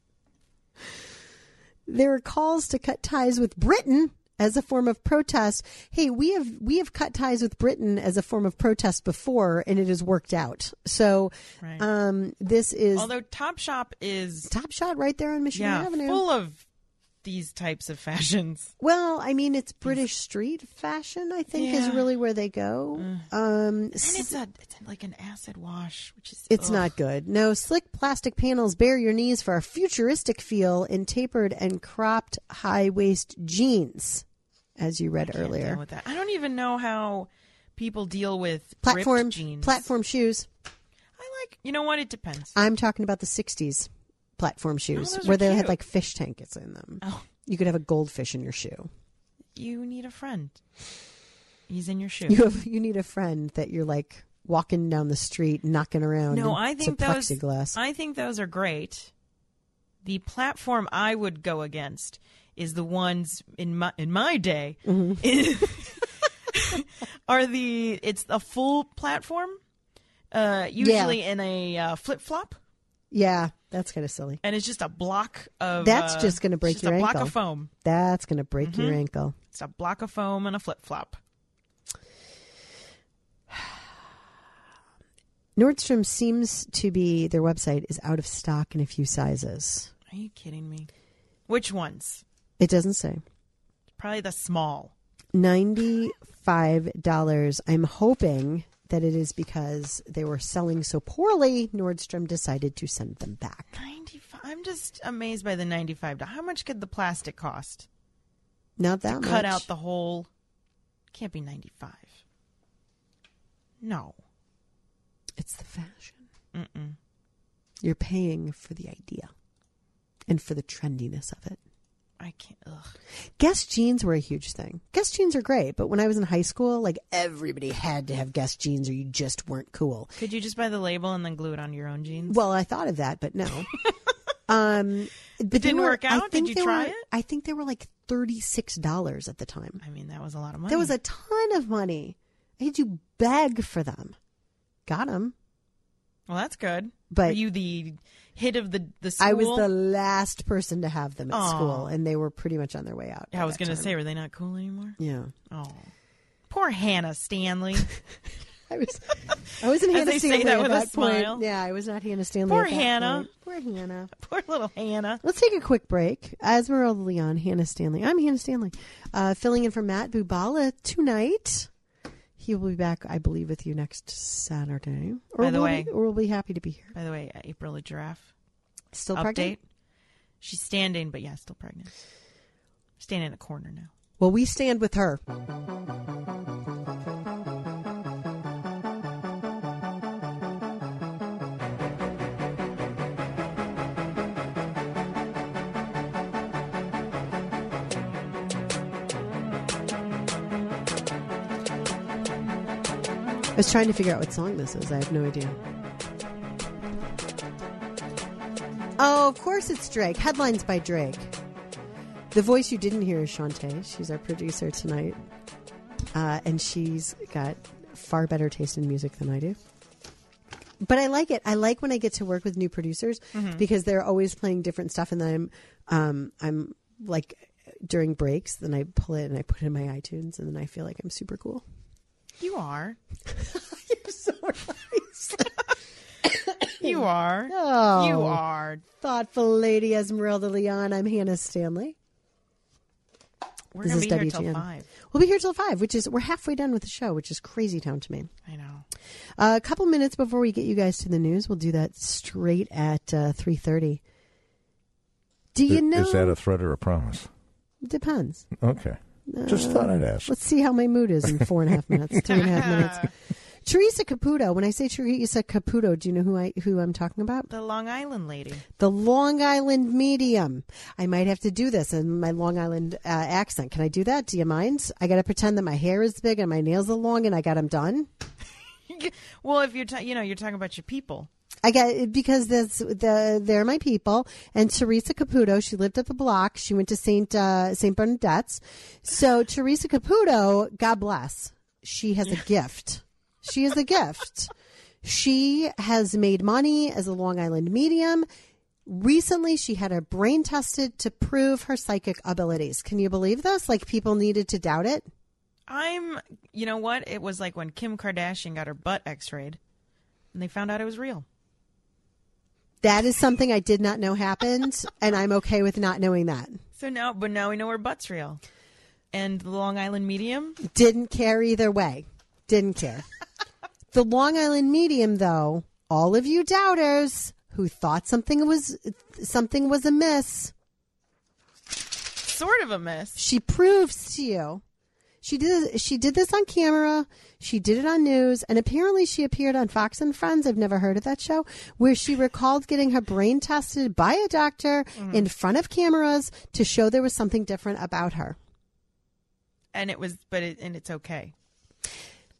There are calls to cut ties with Britain as a form of protest. Hey, we have cut ties with Britain as a form of protest before, and it has worked out. So, right. This is although Topshop right there on Michigan Avenue, full of these types of fashions. Well, I mean, it's British street fashion. I think is really where they go. And it's like an acid wash, which is it's not good. No, slick plastic panels bare your knees for a futuristic feel in tapered and cropped high waist jeans. As you read earlier. Deal with that. I don't even know how people deal with platform jeans. Platform shoes. You know what? It depends. I'm talking about the 60s platform shoes where they had like fish tanks in them. Oh. You could have a goldfish in your shoe. You need a friend. He's in your shoe. You need a friend that you're like walking down the street, knocking around. No, I think those. Plexiglass. I think those are great. The platform I would go against is the ones in my day. Mm-hmm. It's a full platform, usually in a flip flop. Yeah, that's kind of silly. And it's just a block of. That's just going to break your ankle. A block of foam. That's going to break your ankle. It's a block of foam and a flip flop. Nordstrom seems to be, their website is out of stock in a few sizes. Are you kidding me? Which ones? It doesn't say. Probably the small. $95. I'm hoping that it is because they were selling so poorly, Nordstrom decided to send them back. 95. I'm just amazed by the $95. How much could the plastic cost? Not that much. Cut out the whole. Can't be 95. No. It's the fashion. Mm-mm. You're paying for the idea and for the trendiness of it. I can't. Ugh. Guess jeans were a huge thing. Guess jeans are great, but when I was in high school, like everybody had to have Guess jeans or you just weren't cool. Could you just buy the label and then glue it onto your own jeans? Well, I thought of that, but no. It didn't work out? Did you try it? I think they were like $36 at the time. I mean, that was a lot of money. That was a ton of money. I had to beg for them. Got them. Well, that's good. But were you the hit of the school? I was the last person to have them at school, and they were pretty much on their way out. I was going to say, were they not cool anymore? Yeah. Oh, poor Hannah Stanley. I wasn't Hannah Stanley that at with that a smile. point. Yeah, I was not Hannah Stanley. Poor at that Hannah. Point. Poor Hannah. Poor little Hannah. Let's take a quick break. Esmeralda Leon, Hannah Stanley. I'm Hannah Stanley, filling in for Matt Bubala tonight. He will be back, I believe, with you next Saturday. Or we'll be happy to be here. By the way, April the giraffe. Still update. Pregnant? She's standing, but yeah, still pregnant. Standing in a corner now. Well, we stand with her. I was trying to figure out what song this is. I have no idea. Oh, of course it's Drake. Headlines by Drake. The voice you didn't hear is Shantae. She's our producer tonight. And she's got far better taste in music than I do. But I like it. I like when I get to work with new producers because they're always playing different stuff. And then I'm like, during breaks, then I pull it and I put it in my iTunes. And then I feel like I'm super cool. You are. You're so nice. You are. Oh, you are. Thoughtful lady Esmeralda Leon. I'm Hannah Stanley. We're going to be here till 5. We'll be here till 5, we're halfway done with the show, which is crazy town to me. I know. A couple minutes before we get you guys to the news, we'll do that straight at 3:30. Do you know? Is that a threat or a promise? Depends. Okay. Just thought I'd ask. Let's see how my mood is in 4.5 minutes, 3.5 minutes. Teresa Caputo. When I say Teresa Caputo, do you know who I'm talking about? The Long Island lady. The Long Island medium. I might have to do this in my Long Island accent. Can I do that? Do you mind? I got to pretend that my hair is big and my nails are long and I got them done. Well, if you're you're talking about your people. I get because they're my people. And Teresa Caputo, she lived up the block. She went to St. Bernadette's. So Teresa Caputo, God bless, she has a gift. She is a gift. She has made money as a Long Island medium. Recently, she had her brain tested to prove her psychic abilities. Can you believe this? Like, people needed to doubt it. You know what? It was like when Kim Kardashian got her butt x-rayed and they found out it was real. That is something I did not know happened, and I'm okay with not knowing that. So now we know her butt's real. And the Long Island medium? Didn't care either way. Didn't care. The Long Island medium, though, all of you doubters who thought something was amiss. Sort of amiss. She proves to you. She did this on camera. She did it on news, and apparently she appeared on Fox and Friends. I've never heard of that show, where she recalled getting her brain tested by a doctor in front of cameras to show there was something different about her. And it's okay.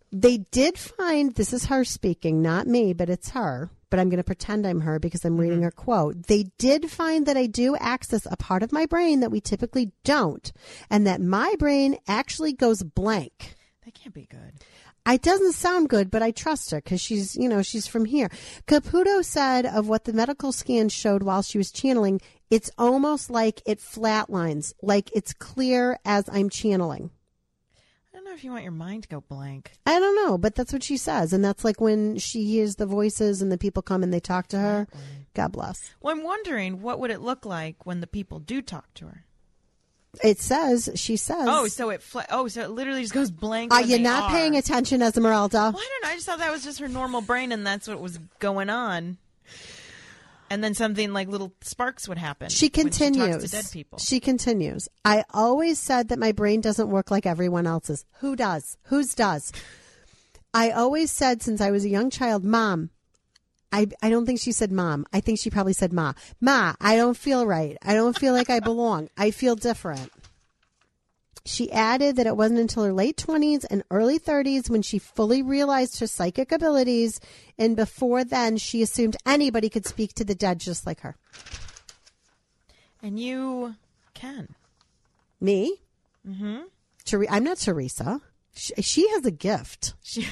They did find, this is her speaking, not me, but it's her. But I'm going to pretend I'm her because I'm reading her quote. They did find that I do access a part of my brain that we typically don't, and that my brain actually goes blank. That can't be good. It doesn't sound good, but I trust her because she's from here. Caputo said of what the medical scan showed while she was channeling, it's almost like it flatlines, like it's clear as I'm channeling. I don't know if you want your mind to go blank. I don't know, but that's what she says. And that's like when she hears the voices and the people come and they talk to her. God bless. Well, I'm wondering, what would it look like when the people do talk to her? She says. Oh, so it literally just goes blank. Are you not paying attention, Esmeralda? Well, I don't know. I just thought that was just her normal brain, and that's what was going on. And then something like little sparks would happen. She continues. When she talks to dead people. She continues. I always said that my brain doesn't work like everyone else's. Who does? Whose does? I always said since I was a young child, Mom. I don't think she said mom. I think she probably said ma. Ma, I don't feel right. I don't feel like I belong. I feel different. She added that it wasn't until her late 20s and early 30s when she fully realized her psychic abilities, and before then she assumed anybody could speak to the dead just like her. And you can. Me? Mm-hmm. I'm not Teresa. She has a gift.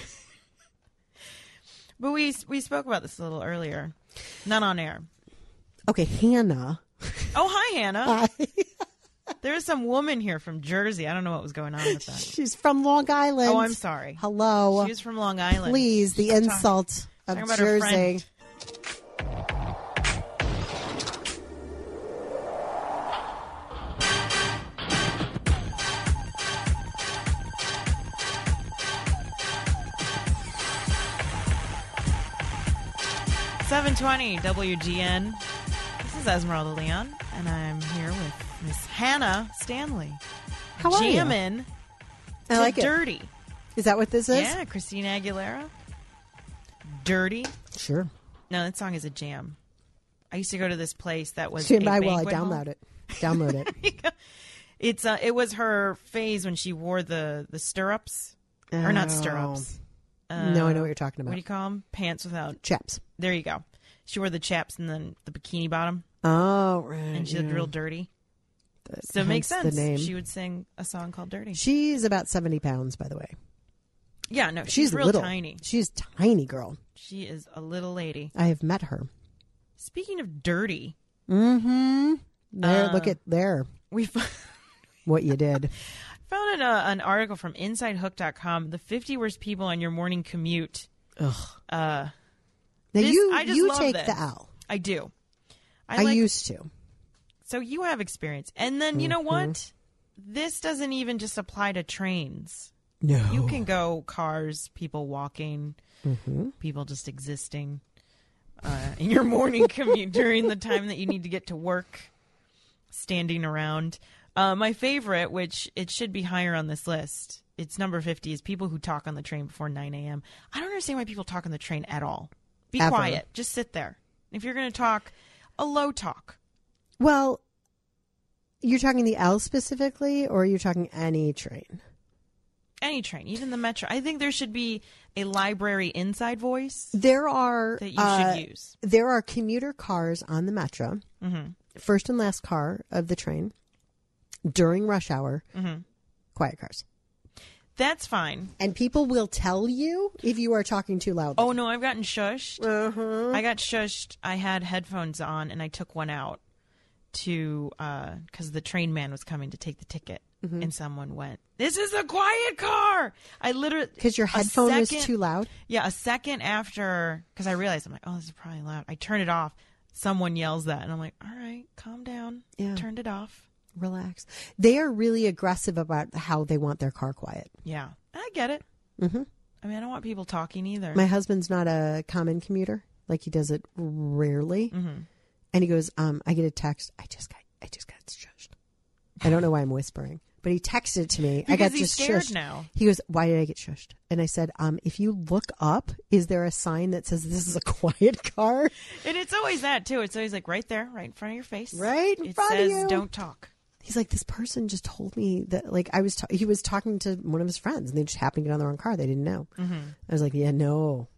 But we spoke about this a little earlier. Not on air. Okay, Hannah. Oh, hi, Hannah. Hi. There is some woman here from Jersey. I don't know what was going on with that. She's from Long Island. Oh, I'm sorry. Hello. She's from Long Island. Please, the insult of Jersey. .720 WGN. This is Esmeralda Leon, and I'm here with Miss Hannah Stanley. How are you? Jammin' I like Dirty. Is that what this is? Yeah, Christina Aguilera. Dirty. Sure. No, that song is a jam. I used to go to this place that was Stand by while I download it. It was her phase when she wore the stirrups. Or not stirrups. No, I know what you're talking about. What do you call them? Pants without... Chaps. There you go. She wore the chaps and then the bikini bottom. Oh, right. And she looked real dirty. So it makes sense. The name. She would sing a song called Dirty. She's about 70 pounds, by the way. Yeah, no, she's real little. tiny. She's tiny, girl. She is a little lady. I have met her. Speaking of dirty. Mm-hmm. There, look at there. What you did. Found an article from InsideHook.com, the 50 worst people on your morning commute. Ugh. Now you take the L. I do. I used to. So you have experience. And then, you know what? This doesn't even just apply to trains. No. You can go cars, people walking, people just existing in your morning commute during the time that you need to get to work, standing around. My favorite, which it should be higher on this list, it's number 50, is people who talk on the train before 9 a.m. I don't understand why people talk on the train at all. Be quiet. Just sit there. If you're going to talk, a low talk. Well, you're talking the L specifically, or you're talking any train? Any train, even the metro. I think there should be a library inside voice. There are that you should use. There are commuter cars on the metro. Mm-hmm. First and last car of the train during rush hour. Mm-hmm. Quiet cars. That's fine. And people will tell you if you are talking too loudly. Oh, no, I've gotten shushed. I got shushed. I had headphones on, and I took one out because the train man was coming to take the ticket. Mm-hmm. And someone went, "This is a quiet car." I literally... Because your headphone was too loud? Yeah, a second after, because I realized, I'm like, oh, this is probably loud. I turn it off. Someone yells that, and I'm like, all right, calm down. Yeah. Turned it off. Relax. They are really aggressive about how they want their car quiet. Yeah. I get it. Mm-hmm. I mean, I don't want people talking either. My husband's not a common commuter. Like, he does it rarely. Mm-hmm. And he goes, I get a text. I just got shushed. I don't know why I'm whispering, but he texted it to me. Because I got he's just scared shushed. now. He goes, why did I get shushed? And I said, if you look up, is there a sign that says this is a quiet car? And it's always that, too. It's always like right there, right in front of your face. Right in it front says, of you. Don't talk. He's like, this person just told me that, like, he was talking to one of his friends and they just happened to get on the wrong car. They didn't know. Mm-hmm. I was like, yeah, no.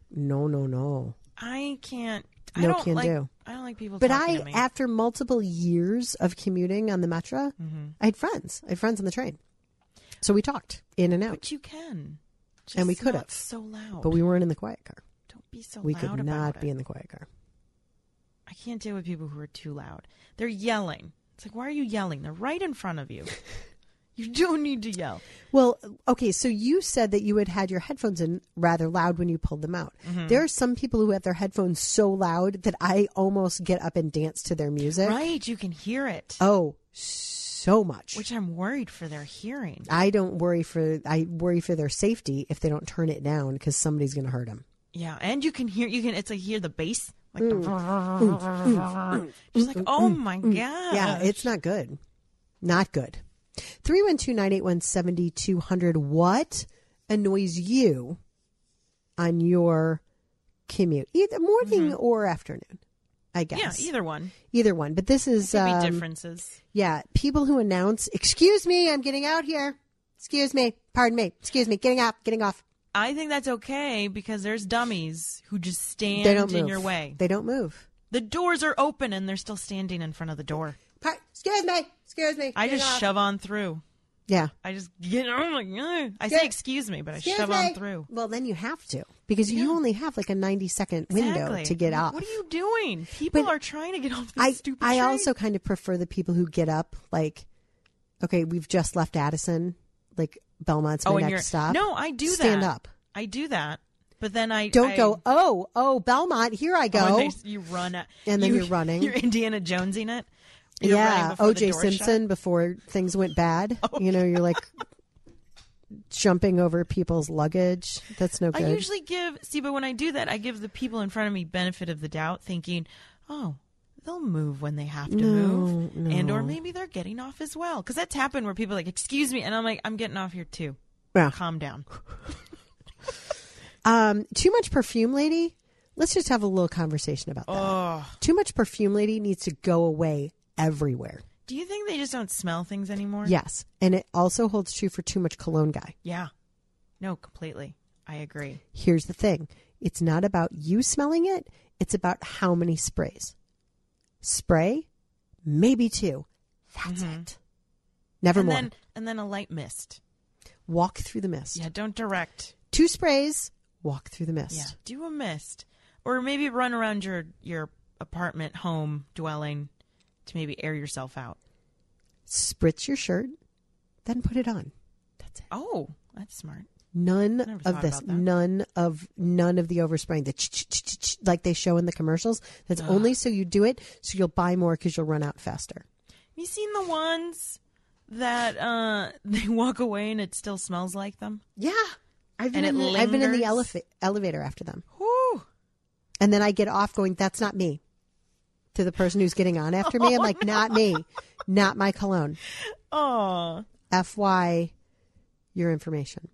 I can't. I don't like people but talking to me. After multiple years of commuting on the Metro, I had friends. I had friends on the train. So we talked in and out. But you can. Just and we could have. So loud. But we weren't in the quiet car. Don't be so we loud could about not it. be in the quiet car. I can't deal with people who are too loud. They're yelling. It's like, why are you yelling? They're right in front of you. You don't need to yell. Well, okay, so you said that you had your headphones in rather loud when you pulled them out. Mm-hmm. There are some people who have their headphones so loud that I almost get up and dance to their music. Right, you can hear it. Oh, so much. Which I'm worried for their hearing. I worry for their safety if they don't turn it down because somebody's going to hurt them. Yeah, and you can it's like hear the bass. Like just like, oh my God. Yeah, it's not good. Not good. 312-981-7200. What annoys you on your commute? Either morning or afternoon, I guess. Yeah, either one. Either one. But this is... Could be differences. Yeah, people who announce, excuse me, I'm getting out here. Excuse me. Pardon me. Excuse me. Getting off. I think that's okay because there's dummies who just stand in your way. They don't move. The doors are open and they're still standing in front of the door. Excuse me. I just shove on through. Yeah. I just get on like, I say excuse me, but I shove on through. Well, then you have to because you only have like a 90-second window to get off. What are you doing? People are trying to get off this stupid train. I also kind of prefer the people who get up like, okay, we've just left Addison, like Belmont's my next stop. No, I do Stand up. I do that. But then I don't go, oh, Belmont, here I go. You run. And then you're running. You're Indiana Jonesing it. Yeah, O.J. Simpson before things went bad. Oh, you're like jumping over people's luggage. That's no good. I usually but when I do that, I give the people in front of me benefit of the doubt, thinking, oh, they'll move when they have to move. No. And or maybe they're getting off as well. Because that's happened where people are like, excuse me. And I'm like, I'm getting off here too. Yeah. Calm down. Too much perfume, lady. Let's just have a little conversation about that. Oh. Too much perfume, lady, needs to go away everywhere. Do you think they just don't smell things anymore? Yes. And it also holds true for too much cologne guy. Yeah. No, completely. I agree. Here's the thing. It's not about you smelling it. It's about how many sprays. Spray, maybe 2. That's it. Never more. And then a light mist. Walk through the mist. Yeah, don't direct. 2 sprays, walk through the mist. Yeah, do a mist. Or maybe run around your apartment, home, dwelling to maybe air yourself out. Spritz your shirt, then put it on. That's it. Oh, that's smart. None of this. None of the overspraying. The like they show in the commercials. That's only so you do it so you'll buy more because you'll run out faster. You seen the ones that they walk away and it still smells like them? Yeah. I've been in the elevator after them. Whew. And then I get off going, that's not me. To the person who's getting on after me. I'm like, not me. Not my cologne. Oh. FY, your information.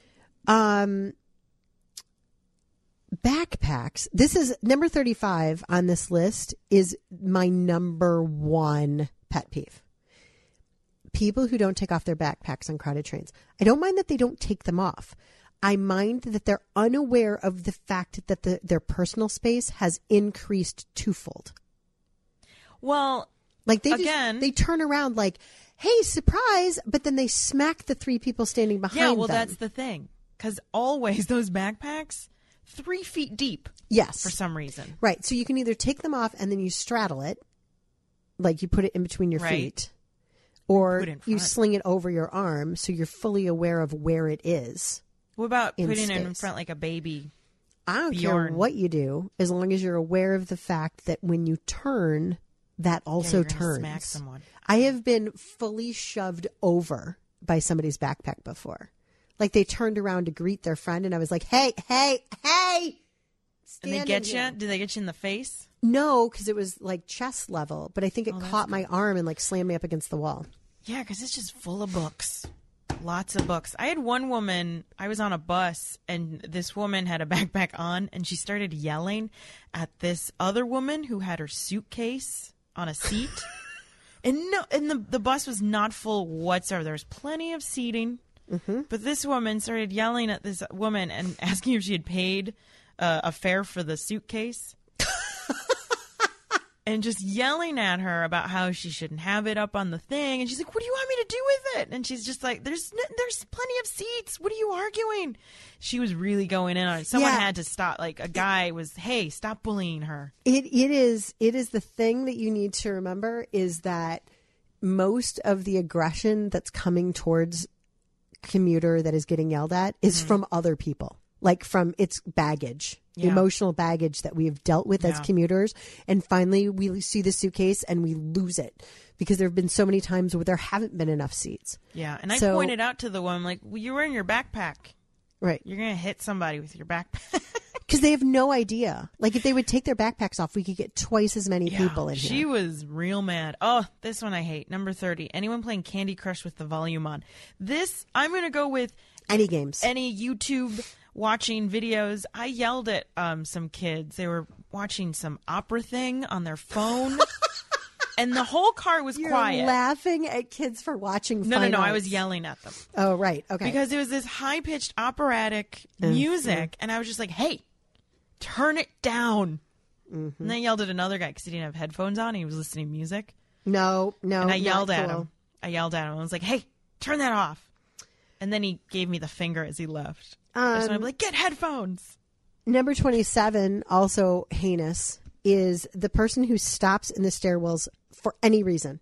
Backpacks. This is number 35 on this list is my number 1 pet peeve. People who don't take off their backpacks on crowded trains. I don't mind that they don't take them off. I mind that they're unaware of the fact that their personal space has increased twofold. Well, like they turn around like, hey, surprise, but then they smack the 3 people standing behind them. Yeah, well, that's the thing. Because always those backpacks, 3 feet deep. Yes. For some reason. Right. So you can either take them off and then you straddle it, like you put it in between your feet, or you sling it over your arm so you're fully aware of where it is. What about putting it in front like a baby? I don't care what you do, as long as you're aware of the fact that when you turn, that also turns. Smack someone. I have been fully shoved over by somebody's backpack before. Like they turned around to greet their friend, and I was like, "Hey, hey, hey!" And they get you? Did they get you in the face? No, because it was like chest level. But I think it caught my arm and like slammed me up against the wall. Yeah, because it's just full of books. Lots of books. I had one woman, I was on a bus, and this woman had a backpack on, and she started yelling at this other woman who had her suitcase on a seat. And the bus was not full whatsoever. There was plenty of seating. Mm-hmm. But this woman started yelling at this woman and asking if she had paid a fare for the suitcase. And just yelling at her about how she shouldn't have it up on the thing. And she's like, what do you want me to do with it? And she's just like, there's plenty of seats. What are you arguing? She was really going in on it. Someone had to stop. Like a guy was, hey, stop bullying her. It is the thing that you need to remember is that most of the aggression that's coming towards commuter that is getting yelled at is from other people. Like from its baggage, emotional baggage that we've dealt with as commuters. And finally, we see the suitcase and we lose it because there have been so many times where there haven't been enough seats. Yeah. And I pointed out to the woman, like, well, you're wearing your backpack. Right. You're going to hit somebody with your backpack. Because they have no idea. Like, if they would take their backpacks off, we could get twice as many people in here. She was real mad. Oh, this one I hate. Number 30. Anyone playing Candy Crush with the volume on. This, I'm going to go with... Any games. Any YouTube... watching videos. I yelled at some kids. They were watching some opera thing on their phone. And the whole car was quiet. You're laughing at kids for watching No. arts. I was yelling at them. Oh, right. Okay. Because it was this high-pitched operatic music. And I was just like, hey, turn it down. Mm-hmm. And then I yelled at another guy because he didn't have headphones on. He was listening to music. No. And I yelled at him. I was like, hey, turn that off. And then he gave me the finger as he left. So I'm like, get headphones. Number 27, also heinous, is the person who stops in the stairwells for any reason.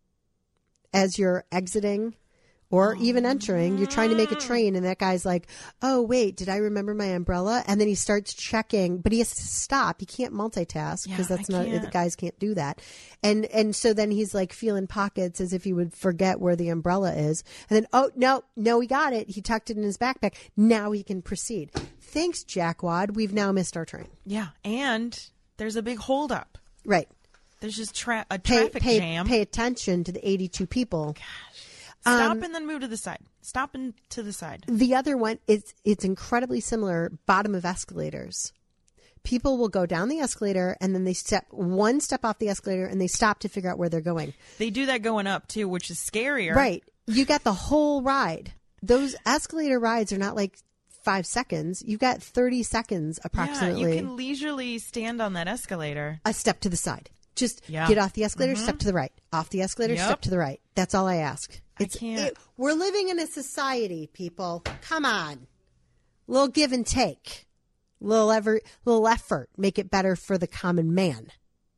As you're exiting or even entering, you're trying to make a train, and that guy's like, oh, wait, did I remember my umbrella? And then he starts checking, but he has to stop. He can't multitask because the guys can't do that. And so then he's like feeling pockets as if he would forget where the umbrella is. And then, oh, no, he got it. He tucked it in his backpack. Now he can proceed. Thanks, Jackwad. We've now missed our train. Yeah, and there's a big holdup. Right. There's just a traffic jam. Pay attention to the 82 people. Gosh. Stop and then move to the side. Stop and to the side. The other one, it's incredibly similar, bottom of escalators. People will go down the escalator and then they step off the escalator and they stop to figure out where they're going. They do that going up too, which is scarier. Right. You got the whole ride. Those escalator rides are not like 5 seconds. You've got 30 seconds approximately. Yeah, you can leisurely stand on that escalator. A step to the side. Just get off the escalator, step to the right. Off the escalator, step to the right. That's all I ask. We're living in a society, people. Come on. Little give and take. Little effort. Make it better for the common man.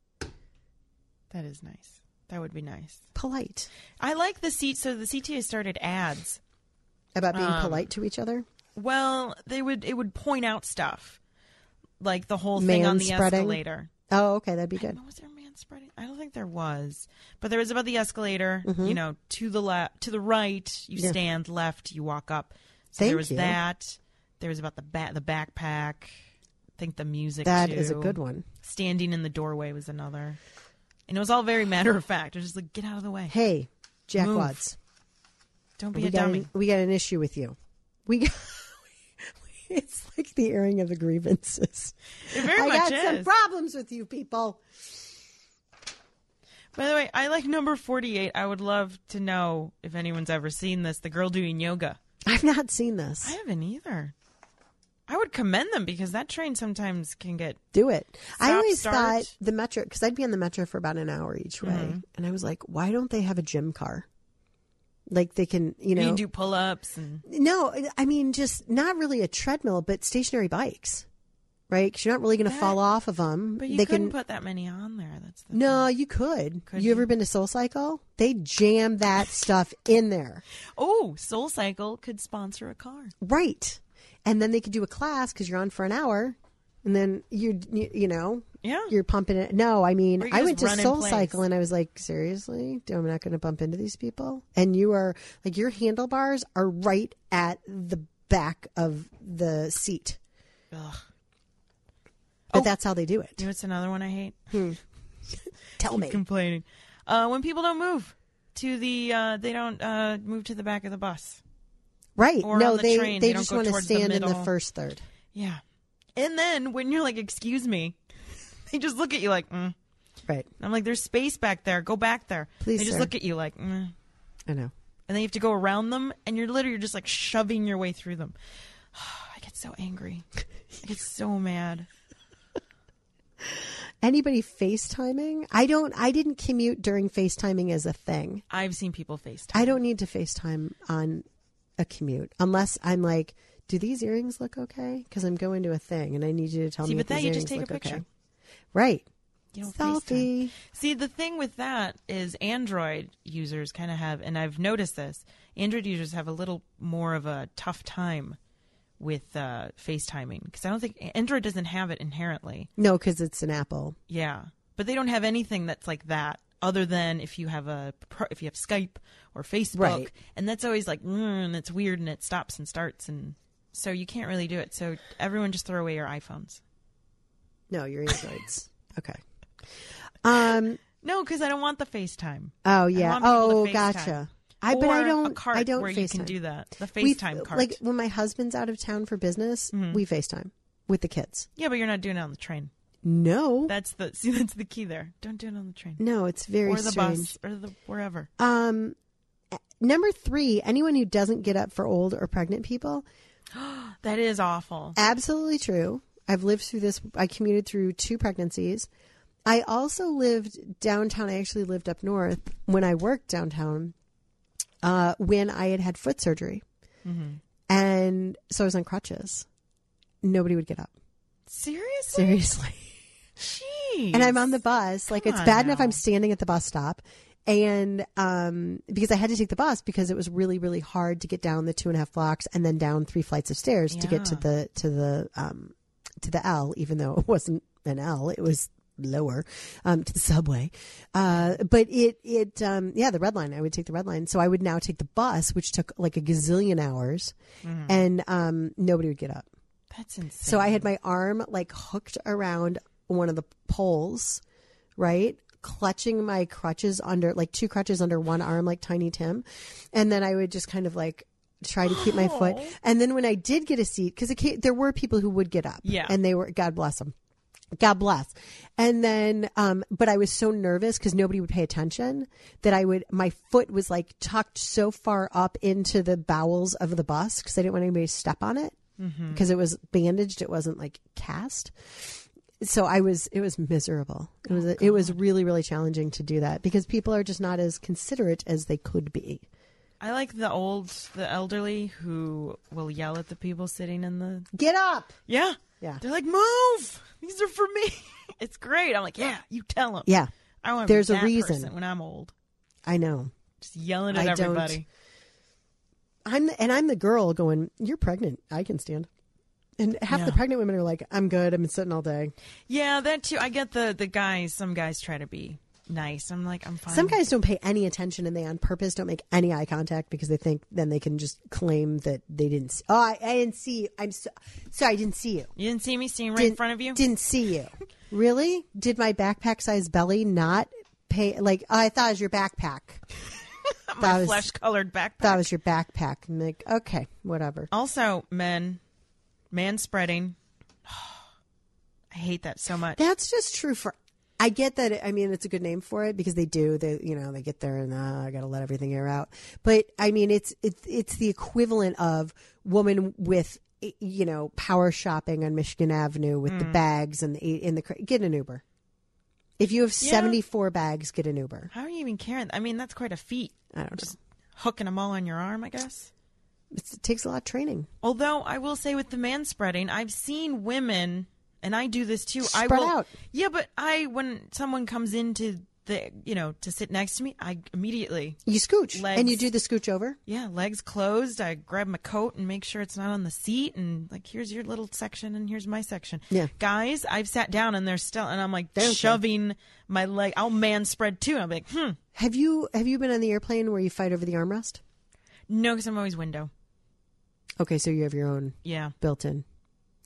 That is nice. That would be nice. Polite. I like the seat. So the CTA started ads. About being polite to each other? Well, it would point out stuff. Like the whole thing on the escalator. Oh, okay. That'd be good. Was there spreading? I don't think there was, but there was about the escalator. Mm-hmm. To the left, to the right, you stand. Left, you walk up. So there was that. There was about the backpack. I think the music. That too. is a good one. Standing in the doorway was another, and it was all very matter of fact. It was just like, get out of the way. Hey, Jackwads, don't be a dummy. We got an issue with you. It's like the airing of the grievances. It very much is. I got some problems with you people. By the way, I like number 48. I would love to know if anyone's ever seen this. The girl doing yoga. I've not seen this. I haven't either. I would commend them because that train sometimes can get... Do it. I always thought the Metro, because I'd be on the Metro for about an hour each way. Mm-hmm. And I was like, why don't they have a gym car? Like they can, You can do pull-ups and... No, I mean, just not really a treadmill, but stationary bikes. Right? Because you're not really going to fall off of them. But you couldn't put that many on there. That's the thing. You could. You ever been to SoulCycle? They jam that stuff in there. Oh, SoulCycle could sponsor a car. Right. And then they could do a class because you're on for an hour. And then you're pumping it. No, I mean, I went to SoulCycle and I was like, seriously? I'm not going to bump into these people? And you are, like, your handlebars are right at the back of the seat. Ugh. But that's how they do it. You know what's another one I hate? Tell me. Complaining. When people don't move to they don't move to the back of the bus. Right. Or no, on the train. They just want to stand in the first third. Yeah. And then when you're like, excuse me, they just look at you like, Right. I'm like, there's space back there. Go back there. Please, they just sir. look at you like, I know. And then you have to go around them, and you're literally just like shoving your way through them. I get so angry. I get so mad. Anybody FaceTiming? I didn't commute during FaceTiming as a thing. I've seen people FaceTime. I don't need to FaceTime on a commute unless I'm like, do these earrings look okay? Because I'm going to a thing and I need you to tell me if these earrings look okay. See, but that you just take a picture. Right. You know, selfie. FaceTime. See, the thing with that is Android users kind of have, and I've noticed this, Android users have a little more of a tough time with FaceTiming, because I don't think Android doesn't have it inherently. No, because it's an Apple. Yeah, but they don't have anything that's like that, other than if you have Skype or Facebook, right. And that's always like, and it's weird, and it stops and starts, and so you can't really do it. So everyone just throw away your iPhones. No, your Androids. Okay. No, because I don't want the FaceTime. Oh yeah. Oh, gotcha. But I don't. A cart I don't where FaceTime. You can do that. The FaceTime cart. Like when my husband's out of town for business, we FaceTime with the kids. Yeah, but you're not doing it on the train. No, that's the key there. Don't do it on the train. No, it's very or the strange. bus or the wherever. Number 3, anyone who doesn't get up for old or pregnant people. That is awful. Absolutely true. I've lived through this. I commuted through 2 pregnancies. I also lived downtown. I actually lived up north when I worked downtown. When I had foot surgery. Mm-hmm. And so I was on crutches. Nobody would get up. Seriously. Jeez. And I'm on the bus. Like, it's bad enough I'm standing at the bus stop. And because I had to take the bus because it was really, really hard to get down the 2.5 blocks and then down 3 flights of stairs to get to the L, even though it wasn't an L, it was lower to the subway. But the Red Line, I would take the Red Line. So I would now take the bus, which took like a gazillion hours, and nobody would get up. That's insane. So I had my arm like hooked around one of the poles, right? Clutching my crutches under, like 2 crutches under one arm, like Tiny Tim. And then I would just kind of like try to keep my foot. And then when I did get a seat, because there were people who would get up. Yeah. And they were, God bless them. God bless. And then, but I was so nervous because nobody would pay attention that my foot was like tucked so far up into the bowels of the bus because I didn't want anybody to step on it because it was bandaged. It wasn't like cast. So it was miserable. It was really, really challenging to do that because people are just not as considerate as they could be. I like the elderly who will yell at the people sitting in the... Get up! Yeah. Yeah. They're like, move! These are for me. It's great. I'm like, yeah, you tell them. Yeah. I want to be that reason person when I'm old. I know. Just yelling at everybody. I'm the girl going, you're pregnant. I can stand. And half the pregnant women are like, I'm good. I've been sitting all day. Yeah, that too. I get the guys. Some guys try to be nice. I'm like, I'm fine. Some guys don't pay any attention and they on purpose don't make any eye contact because they think then they can just claim that they didn't see. Oh, I didn't see you. I'm sorry, I didn't see you. You didn't see me standing right in front of you? Didn't see you. Really? Did my backpack size belly not pay? Like, I thought it was your backpack. My flesh-colored backpack. That was your backpack. I'm like, okay, whatever. Also, man-spreading. I hate that so much. That's just true for... I get that. I mean, it's a good name for it because they do. They get there and I got to let everything air out. But I mean, it's the equivalent of woman with power shopping on Michigan Avenue with the bags and get an Uber. If you have 74 bags, get an Uber. How are you even carrying? I mean, that's quite a feat. I don't know. Just hooking them all on your arm, I guess. It takes a lot of training. Although I will say, with the man spreading, I've seen women. And I do this too. Spread out. Yeah, but when someone comes into the, to sit next to me, I immediately. You scooch. And you do the scooch over? Yeah, legs closed. I grab my coat and make sure it's not on the seat. And like, here's your little section and here's my section. Yeah. Guys, I've sat down and they're still, and I'm like shoving my leg. I'll man spread too. I'm like, Have you been on the airplane where you fight over the armrest? No, because I'm always window. Okay, so you have your own built in.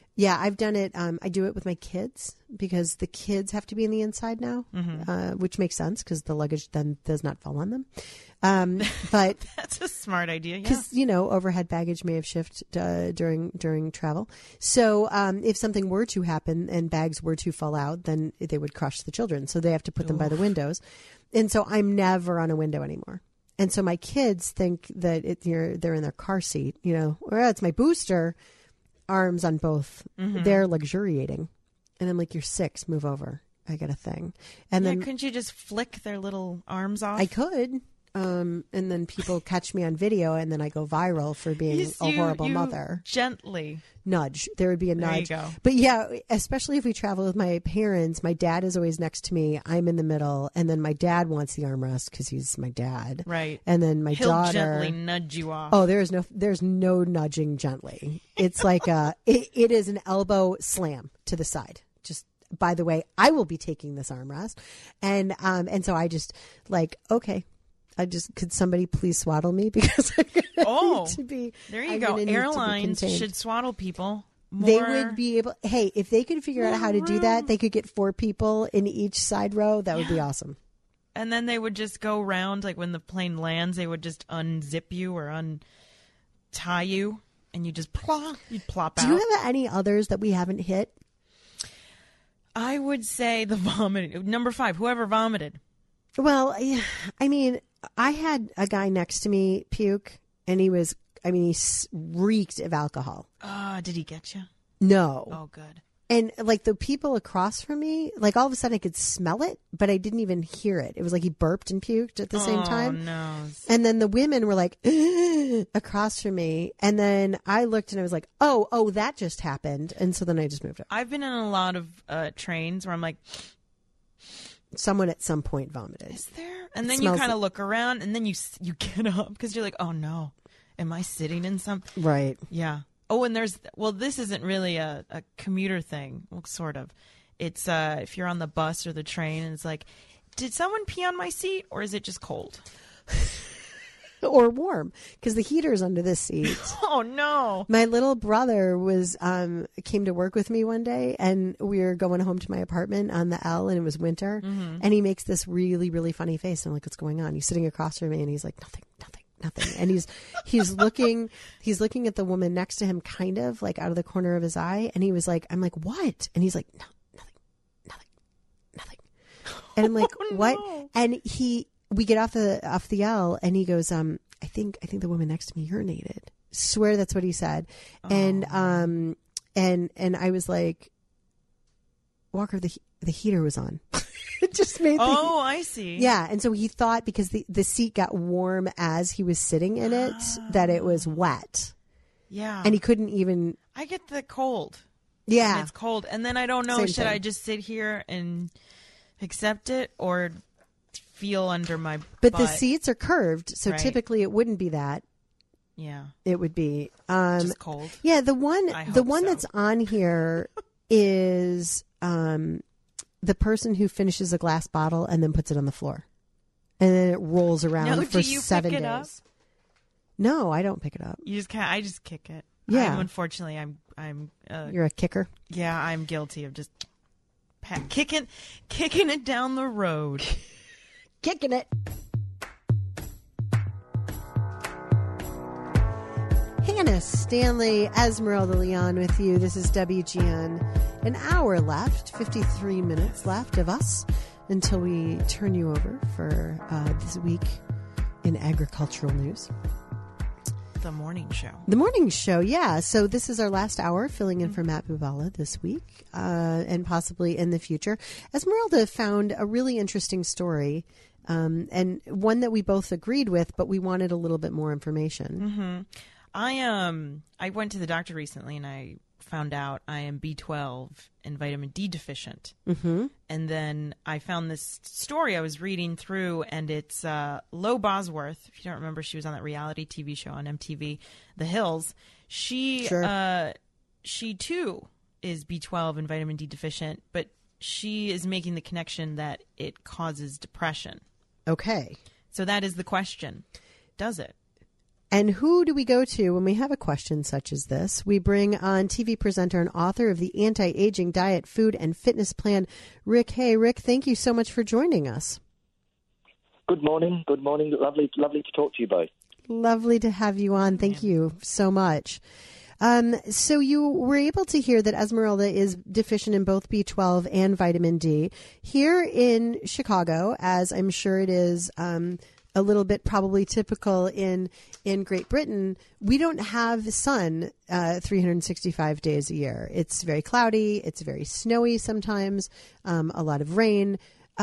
Yeah, I've done it. I do it with my kids because the kids have to be in the inside now, which makes sense because the luggage then does not fall on them. But that's a smart idea. Because, overhead baggage may have shifted during travel. So if something were to happen and bags were to fall out, then they would crush the children. So they have to put them by the windows. And so I'm never on a window anymore. And so my kids think that they're in their car seat, or it's my booster. Arms on both. They're luxuriating. And I'm like, you're 6, move over. I got a thing. And then couldn't you just flick their little arms off? I could. And then people catch me on video and then I go viral for being a horrible mother. Gently nudge. There would be a nudge. There you go. But yeah, especially if we travel with my parents, my dad is always next to me. I'm in the middle. And then my dad wants the armrest because he's my dad. Right. And then my He'll daughter. gently nudge you off. Oh, there's no nudging gently. It's like it is an elbow slam to the side. Just, by the way, I will be taking this armrest. And so I just okay. Could somebody please swaddle me because I'm going to be. There you go. Airlines should swaddle people. They would be able. Hey, if they could figure out how to do that, they could get 4 people in each side row. That would be awesome. And then they would just go around, like when the plane lands, they would just unzip you or untie you, and you just you'd plop out. Do you have any others that we haven't hit? I would say the vomiting. Number 5, whoever vomited. Well, I mean, I had a guy next to me puke, and he reeked of alcohol. Did he get you? No. Oh, good. And like the people across from me, like all of a sudden I could smell it, but I didn't even hear it. It was like he burped and puked at the same time. Oh, no. And then the women were like, across from me. And then I looked and I was like, oh, that just happened. And so then I just moved up. I've been in a lot of trains where I'm like, someone at some point vomited. Is there? And then you kind of look around and then you get up because you're like, oh no, am I sitting in something? Right. Yeah. Oh, and this isn't really a commuter thing. Well, sort of. It's if you're on the bus or the train and it's like, did someone pee on my seat or is it just cold? Or warm because the heater's under the seat. Oh no! My little brother came to work with me one day, and we were going home to my apartment on the L, and it was winter. And he makes this really, really funny face. I'm like, "What's going on?" He's sitting across from me, and he's like, "Nothing." And he's looking at the woman next to him, kind of like out of the corner of his eye, and he was like, "I'm like, what?" And he's like, "No, nothing." And I'm like, "What?" No. And we get off the L, and he goes, I think the woman next to me urinated. Swear that's what he said. Oh. And I was like, Walker, the heater was on. It just made. I see. Yeah, and so he thought because the seat got warm as he was sitting in it that it was wet. Yeah, and he couldn't even. I get the cold. Yeah, and it's cold, and then I don't know. Should I just sit here and accept it or feel under my but butt? The seats are curved, so right. Typically it wouldn't be that. Yeah, it would be just cold. Yeah, the one that's on here is the person who finishes a glass bottle and then puts it on the floor, and then it rolls around for 7 days. Up? No, I don't pick it up. You just can't. I just kick it. Yeah, unfortunately, I'm. You're a kicker. Yeah, I'm guilty of just kicking it down the road. Kicking it. Hannah Stanley, Esmeralda Leon with you. This is WGN. An hour left, 53 minutes left of us until we turn you over for this week in agricultural news. The morning show. The morning show, yeah. So this is our last hour filling in for Matt Bubala this week and possibly in the future. Esmeralda found a really interesting story and one that we both agreed with, but we wanted a little bit more information. Mm-hmm. I went to the doctor recently and I found out I am B12 and vitamin D deficient. Mm-hmm. And then I found this story I was reading through, and it's Lo Bosworth. If you don't remember, she was on that reality TV show on MTV, The Hills. She too is B12 and vitamin D deficient, but she is making the connection that it causes depression. Okay. So that is the question. Does it? And who do we go to when we have a question such as this? We bring on TV presenter and author of the Anti-Aging Diet, Food, and Fitness Plan, Rick Hay. Rick, thank you so much for joining us. Good morning. Good morning. Lovely to talk to you both. Lovely to have you on. Thank you so much. So you were able to hear that Esmeralda is deficient in both B12 and vitamin D. Here in Chicago, as I'm sure it is a little bit probably typical in Great Britain, we don't have sun 365 days a year. It's very cloudy. It's very snowy sometimes, a lot of rain.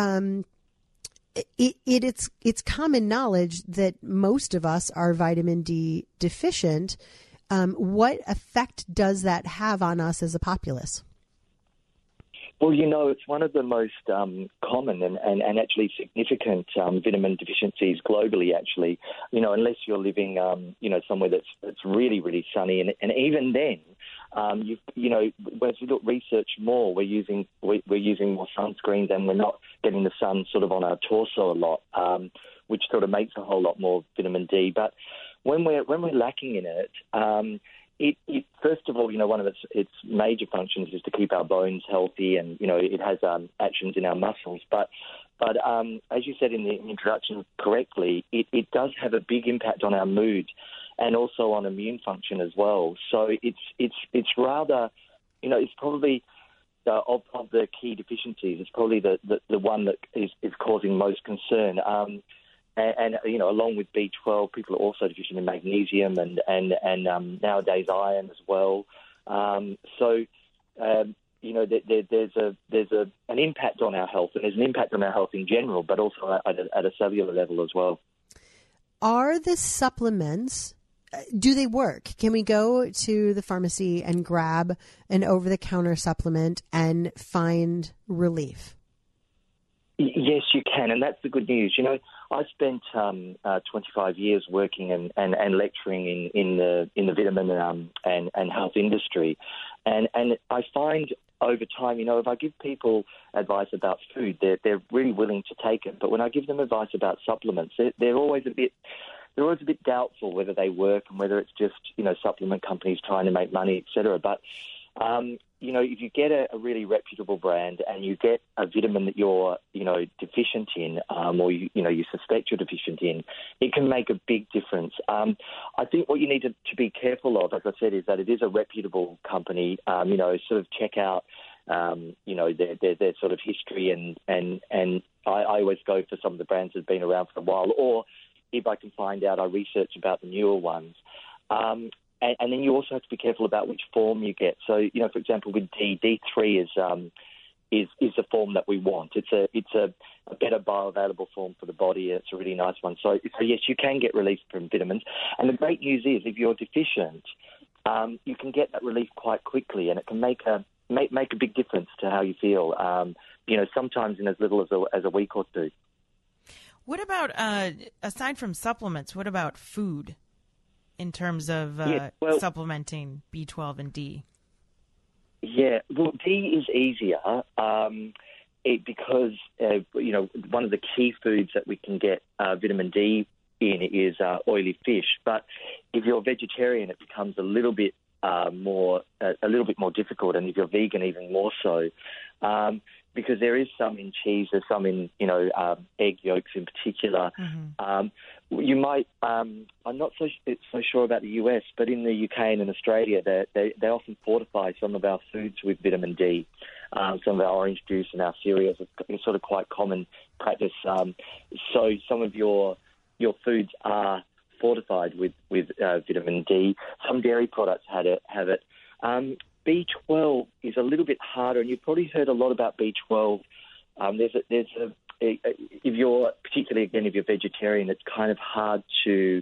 It's common knowledge that most of us are vitamin D deficient. What effect does that have on us as a populace? Well, it's one of the most common and actually significant vitamin deficiencies globally, actually, unless you're living, somewhere that's really, really sunny. And even then, as we look research more, we're using more sunscreens and we're not getting the sun sort of on our torso a lot, which sort of makes a whole lot more vitamin D. But when we're lacking in it, it first of all, one of its major functions is to keep our bones healthy, and it has actions in our muscles. But as you said in the introduction correctly, it does have a big impact on our mood and also on immune function as well. So it's rather, it's probably of the key deficiencies, it's probably the one that is causing most concern. And along with B12, people are also deficient in magnesium and nowadays iron as well. There's an impact on our health, and there's an impact on our health in general, but also at a cellular level as well. Are the supplements, do they work? Can we go to the pharmacy and grab an over-the-counter supplement and find relief? Yes, you can, and that's the good news. I spent 25 years working and lecturing in the vitamin and health industry, and I find over time, if I give people advice about food, they're really willing to take it. But when I give them advice about supplements, they're always a bit doubtful whether they work and whether it's just supplement companies trying to make money, etc. But if you get a really reputable brand and you get a vitamin that you're, deficient in, or you suspect you're deficient in, it can make a big difference. I think what you need to be careful of, as I said, is that it is a reputable company. Sort of check out, their sort of history, and I always go for some of the brands that have been around for a while, or if I can find out, I research about the newer ones. And then you also have to be careful about which form you get. So, for example, with D3 is the form that we want. It's a better bioavailable form for the body. It's a really nice one. So yes, you can get relief from vitamins. And the great news is, if you're deficient, you can get that relief quite quickly, and it can make a big difference to how you feel. Sometimes in as little as a week or two. What about aside from supplements? What about food? In terms of supplementing B12 and D? Yeah, well, D is easier because, one of the key foods that we can get vitamin D in is oily fish. But if you're vegetarian, it becomes a little bit more difficult, and if you're vegan, even more so. Because there is some in cheese, there's some in, egg yolks in particular. Mm-hmm. You might, I'm not so sure about the US, but in the UK and in Australia, they often fortify some of our foods with vitamin D. Some of our orange juice and our cereals are sort of quite common practice. So some of your foods are fortified with vitamin D. Some dairy products have it. B12 is a little bit harder, and you've probably heard a lot about B12. If you're vegetarian, it's kind of hard to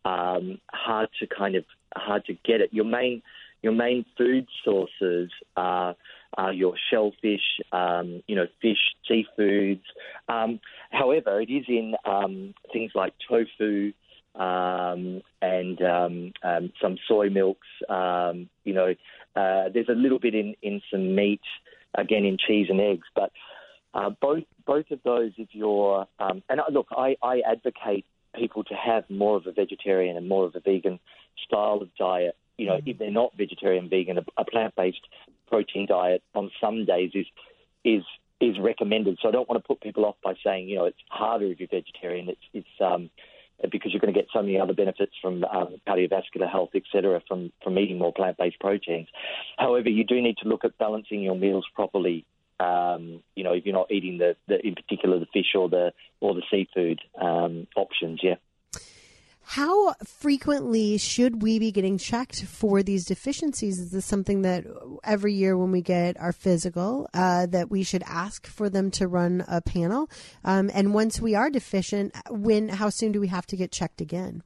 get it. Your main food sources are your shellfish, fish, seafoods. However, it is in things like tofu and some soy milks. There's a little bit in some meat, again in cheese and eggs, but both of those, if you're and look, I advocate people to have more of a vegetarian and more of a vegan style of diet. If they're not vegetarian, vegan, a plant-based protein diet on some days is recommended. So I don't want to put people off by saying, it's harder if you're vegetarian. It's because you're going to get so many other benefits from cardiovascular health, etc., from eating more plant-based proteins. However, you do need to look at balancing your meals properly. If you're not eating in particular the fish or the seafood options, yeah. How frequently should we be getting checked for these deficiencies? Is this something that every year when we get our physical, that we should ask for them to run a panel? And once we are deficient, how soon do we have to get checked again?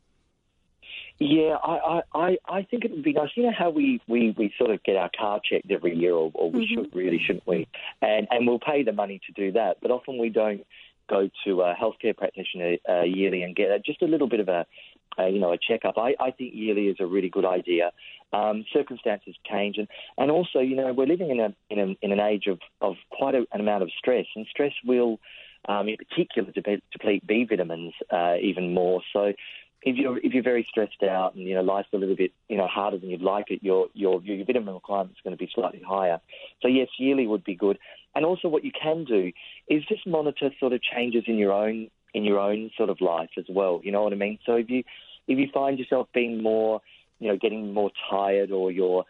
Yeah, I think it would be nice. You know how we sort of get our car checked every year, or we shouldn't we? And we'll pay the money to do that. But often we don't go to a healthcare practitioner yearly and get just a little bit of a checkup. I think yearly is a really good idea. Circumstances change, and also we're living in an age of quite an amount of stress, and stress will, in particular, deplete B vitamins even more. So if you're very stressed out and life's a little bit harder than you'd like it, your vitamin requirement is going to be slightly higher. So yes, yearly would be good. And also, what you can do is just monitor sort of changes in your own sort of life as well. You know what I mean? So if you find yourself being more, getting more tired, or you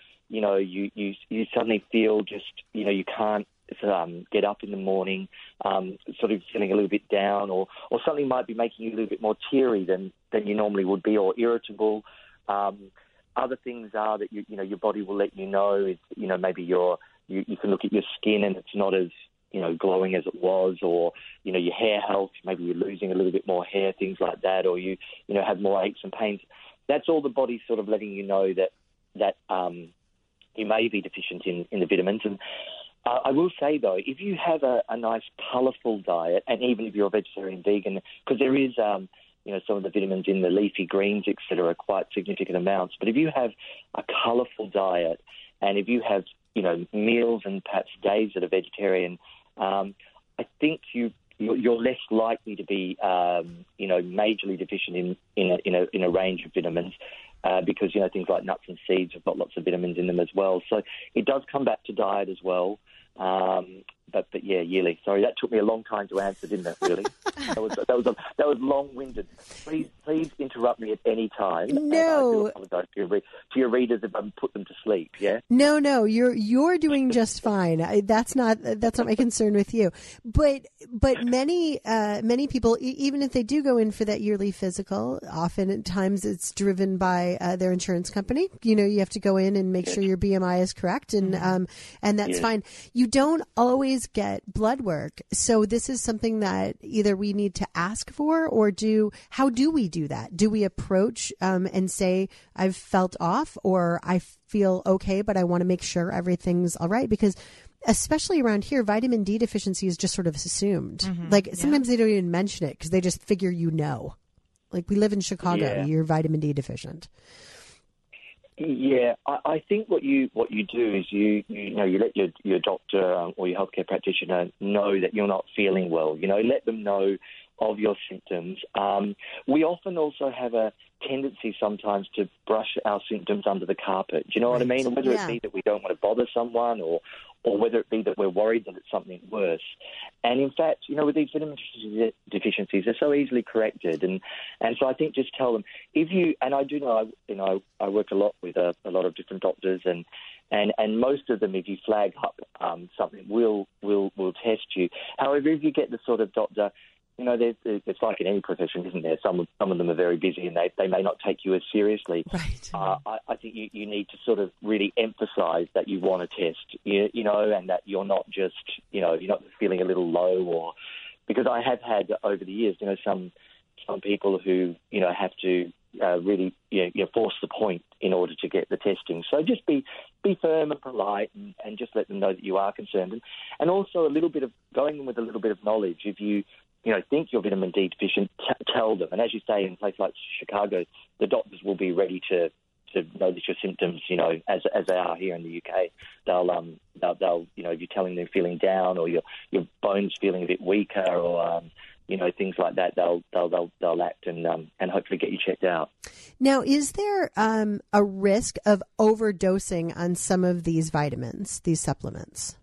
suddenly feel just you can't get up in the morning, sort of feeling a little bit down, or something might be making you a little bit more teary than you normally would be, or irritable. Other things are that your body will let you know is maybe you can look at your skin and it's not as glowing as it was, or your hair health, maybe you're losing a little bit more hair, things like that, or you have more aches and pains. That's all the body sort of letting you know that you may be deficient in the vitamins. And I will say, though, if you have a nice colourful diet, and even if you're a vegetarian, vegan, because there is some of the vitamins in the leafy greens, etc., are quite significant amounts. But if you have a colourful diet, and if you have meals and perhaps days that are vegetarian, I think you're less likely to be majorly deficient in a range of vitamins, because things like nuts and seeds have got lots of vitamins in them as well. So it does come back to diet as well. But yeah, yearly. Sorry, that took me a long time to answer, didn't it? Really, that was long-winded. Please interrupt me at any time. No, I do apologize to your readers if I put them to sleep. Yeah. No, you're doing just fine. That's not my concern with you. But many people, even if they do go in for that yearly physical, oftentimes it's driven by their insurance company. You have to go in and make sure your BMI is correct, and that's fine. You don't always get blood work. So this is something that either we need to ask for, or how do we do that? Do we approach and say, I've felt off, or I feel okay, but I want to make sure everything's all right? Because especially around here, vitamin D deficiency is just sort of assumed. Sometimes they don't even mention it because they just figure Like we live in Chicago, you're vitamin D deficient. Yeah, I think what you do is you let your doctor or your healthcare practitioner know that you're not feeling well. Let them know of your symptoms. We often also have a tendency sometimes to brush our symptoms under the carpet. Do you know what I mean? Whether it be that we don't want to bother someone, or whether it be that we're worried that it's something worse. And in fact, with these vitamin deficiencies, they're so easily corrected. And so I think just tell them, and I do know, I work a lot with a lot of different doctors, and most of them, if you flag up something, will test you. However, if you get the sort of doctor, it's like in any profession, isn't there? Some of them are very busy and they may not take you as seriously. Right. I think you need to sort of really emphasise that you want to test, and that you're not just, you're not feeling a little low, or because I have had over the years, some people who, have to really force the point in order to get the testing. So just be firm and polite, and just let them know that you are concerned, and also a little bit of going in with a little bit of knowledge. If you think you're vitamin D deficient, tell them. And as you say, in a place like Chicago, the doctors will be ready to notice your symptoms, as they are here in the UK. They'll if you're telling them feeling down, or your bones feeling a bit weaker, or things like that, they'll act and hopefully get you checked out. Now, is there a risk of overdosing on some of these vitamins, these supplements?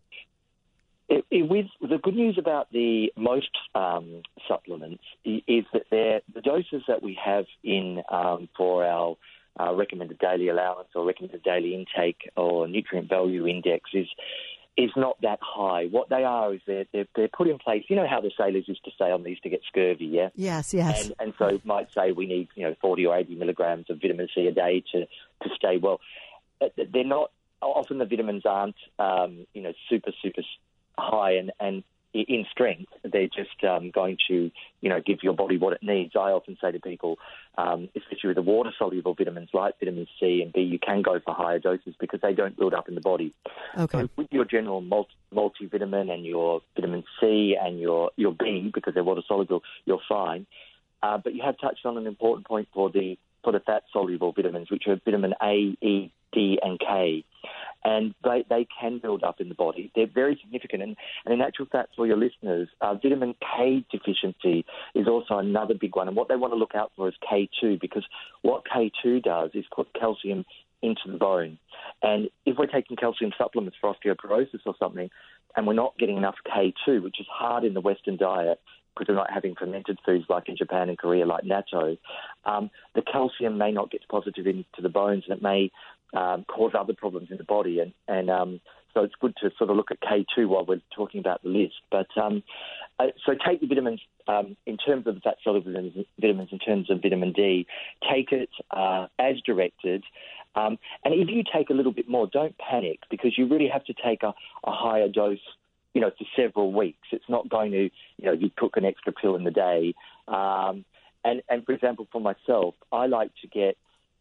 With the good news about the most supplements is that the doses that we have in for our recommended daily allowance or recommended daily intake or nutrient value index is not that high. What they are is they're put in place. You know how the sailors used to say, they used to get scurvy, yeah? Yes. And so it might say we need 40 or 80 milligrams of vitamin C a day to stay well. They're not. Often the vitamins aren't super high and in strength. They're just going to give your body what it needs. I often say to people, especially with the water soluble vitamins like vitamin C and B, you can go for higher doses because they don't build up in the body. Okay. So with your general multivitamin and your vitamin C and your B, because they're water soluble, you're fine. But you have touched on an important point for the fat soluble vitamins, which are vitamin A, E, D, and K. And they can build up in the body. They're very significant. And in actual fact, for your listeners, vitamin K deficiency is also another big one. And what they want to look out for is K2, because what K2 does is put calcium into the bone. And if we're taking calcium supplements for osteoporosis or something, and we're not getting enough K2, which is hard in the Western diet, because we're not having fermented foods like in Japan and Korea, like natto, the calcium may not get deposited into the bones, and it may cause other problems in the body. And so it's good to sort of look at K2 while we're talking about the list. But so take the vitamins in terms of the fat-soluble vitamins, in terms of vitamin D, take it as directed. And if you take a little bit more, don't panic, because you really have to take a higher dose for several weeks. It's not going to, you took an extra pill in the day. And for example, for myself, I like to get,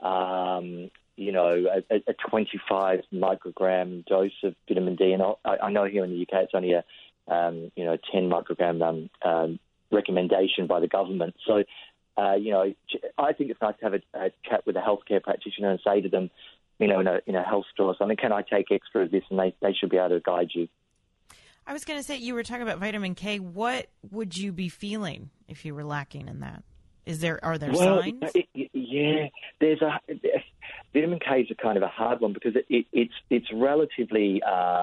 a 25 microgram dose of vitamin D. And I know here in the UK it's only a 10 microgram recommendation by the government. So, I think it's nice to have a chat with a healthcare practitioner and say to them, in a health store or something, can I take extra of this? And they should be able to guide you. I was going to say, you were talking about vitamin K. What would you be feeling if you were lacking in that? Are there signs? There's vitamin K is a kind of a hard one because it's relatively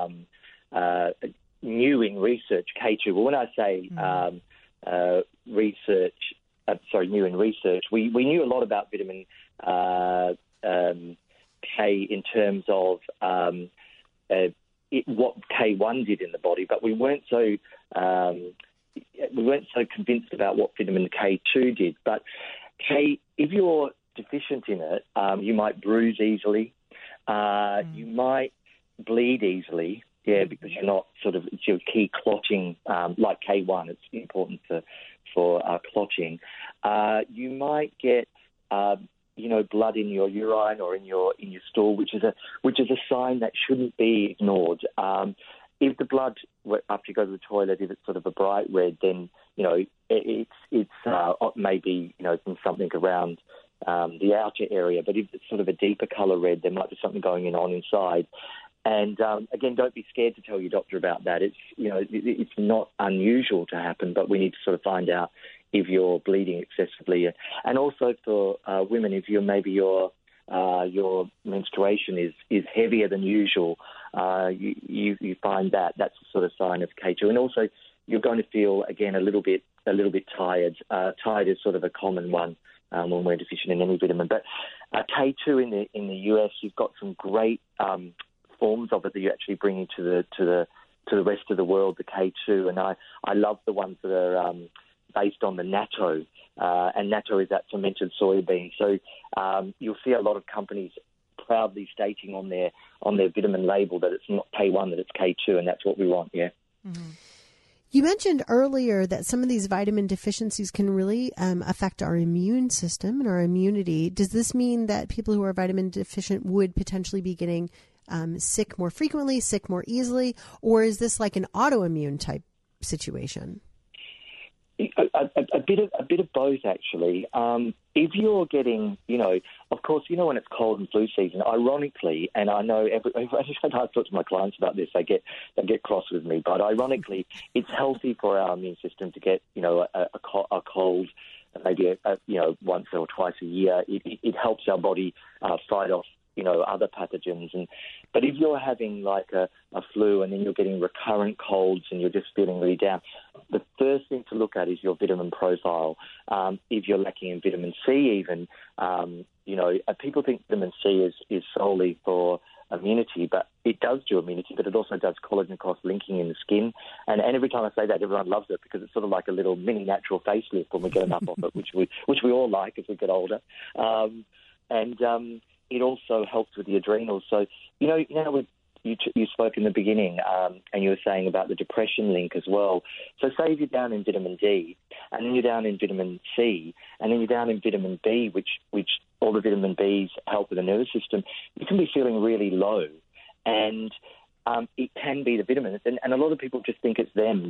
new in research. K2. Well, when I say new in research, we knew a lot about vitamin K in terms of what K1 did in the body, but we weren't so convinced about what vitamin K2 did. But if you're deficient in it, you might bruise easily, you might bleed easily, because you're not it's your key clotting, like K1. It's important for clotting. You might get blood in your urine or in your stool, which is a sign that shouldn't be ignored. If the blood, after you go to the toilet, if it's sort of a bright red, then it's maybe from something around the outer area. But if it's sort of a deeper colour red, there might be something going on inside. And again, don't be scared to tell your doctor about that. It's it's not unusual to happen, but we need to sort of find out if you're bleeding excessively. And also for women, if your menstruation is heavier than usual, you find that's a sort of sign of K2. And also, you're going to feel again a little bit tired. Tired is sort of a common one when we're deficient in any vitamin. But K2 in the US, you've got some great forms of it that you actually bring into the rest of the world. The K2, and I love the ones that are based on the natto, and natto is that fermented soybean. So you'll see a lot of companies proudly stating on their vitamin label that it's not K1, that it's K2, and that's what we want. Yeah. Mm-hmm. You mentioned earlier that some of these vitamin deficiencies can really affect our immune system and our immunity. Does this mean that people who are vitamin deficient would potentially be getting sick more frequently, sick more easily, or is this like an autoimmune type situation? A bit of both, actually. If you're getting, of course, when it's cold and flu season, ironically, and I know I talk to my clients about this, they get cross with me, but ironically, it's healthy for our immune system to get, a cold, maybe once or twice a year. It helps our body fight off other pathogens. But if you're having like a flu and then you're getting recurrent colds and you're just feeling really down, the first thing to look at is your vitamin profile. If you're lacking in vitamin C even, people think vitamin C is solely for immunity, but it does do immunity, but it also does collagen cross-linking in the skin. And every time I say that, everyone loves it because it's sort of like a little mini natural facelift when we get enough of it, which we all like as we get older. It also helps with the adrenals. So, you spoke in the beginning and you were saying about the depression link as well. So say if you're down in vitamin D and then you're down in vitamin C and then you're down in vitamin B, which all the vitamin Bs help with the nervous system, you can be feeling really low. And it can be the vitamins. And a lot of people just think it's them.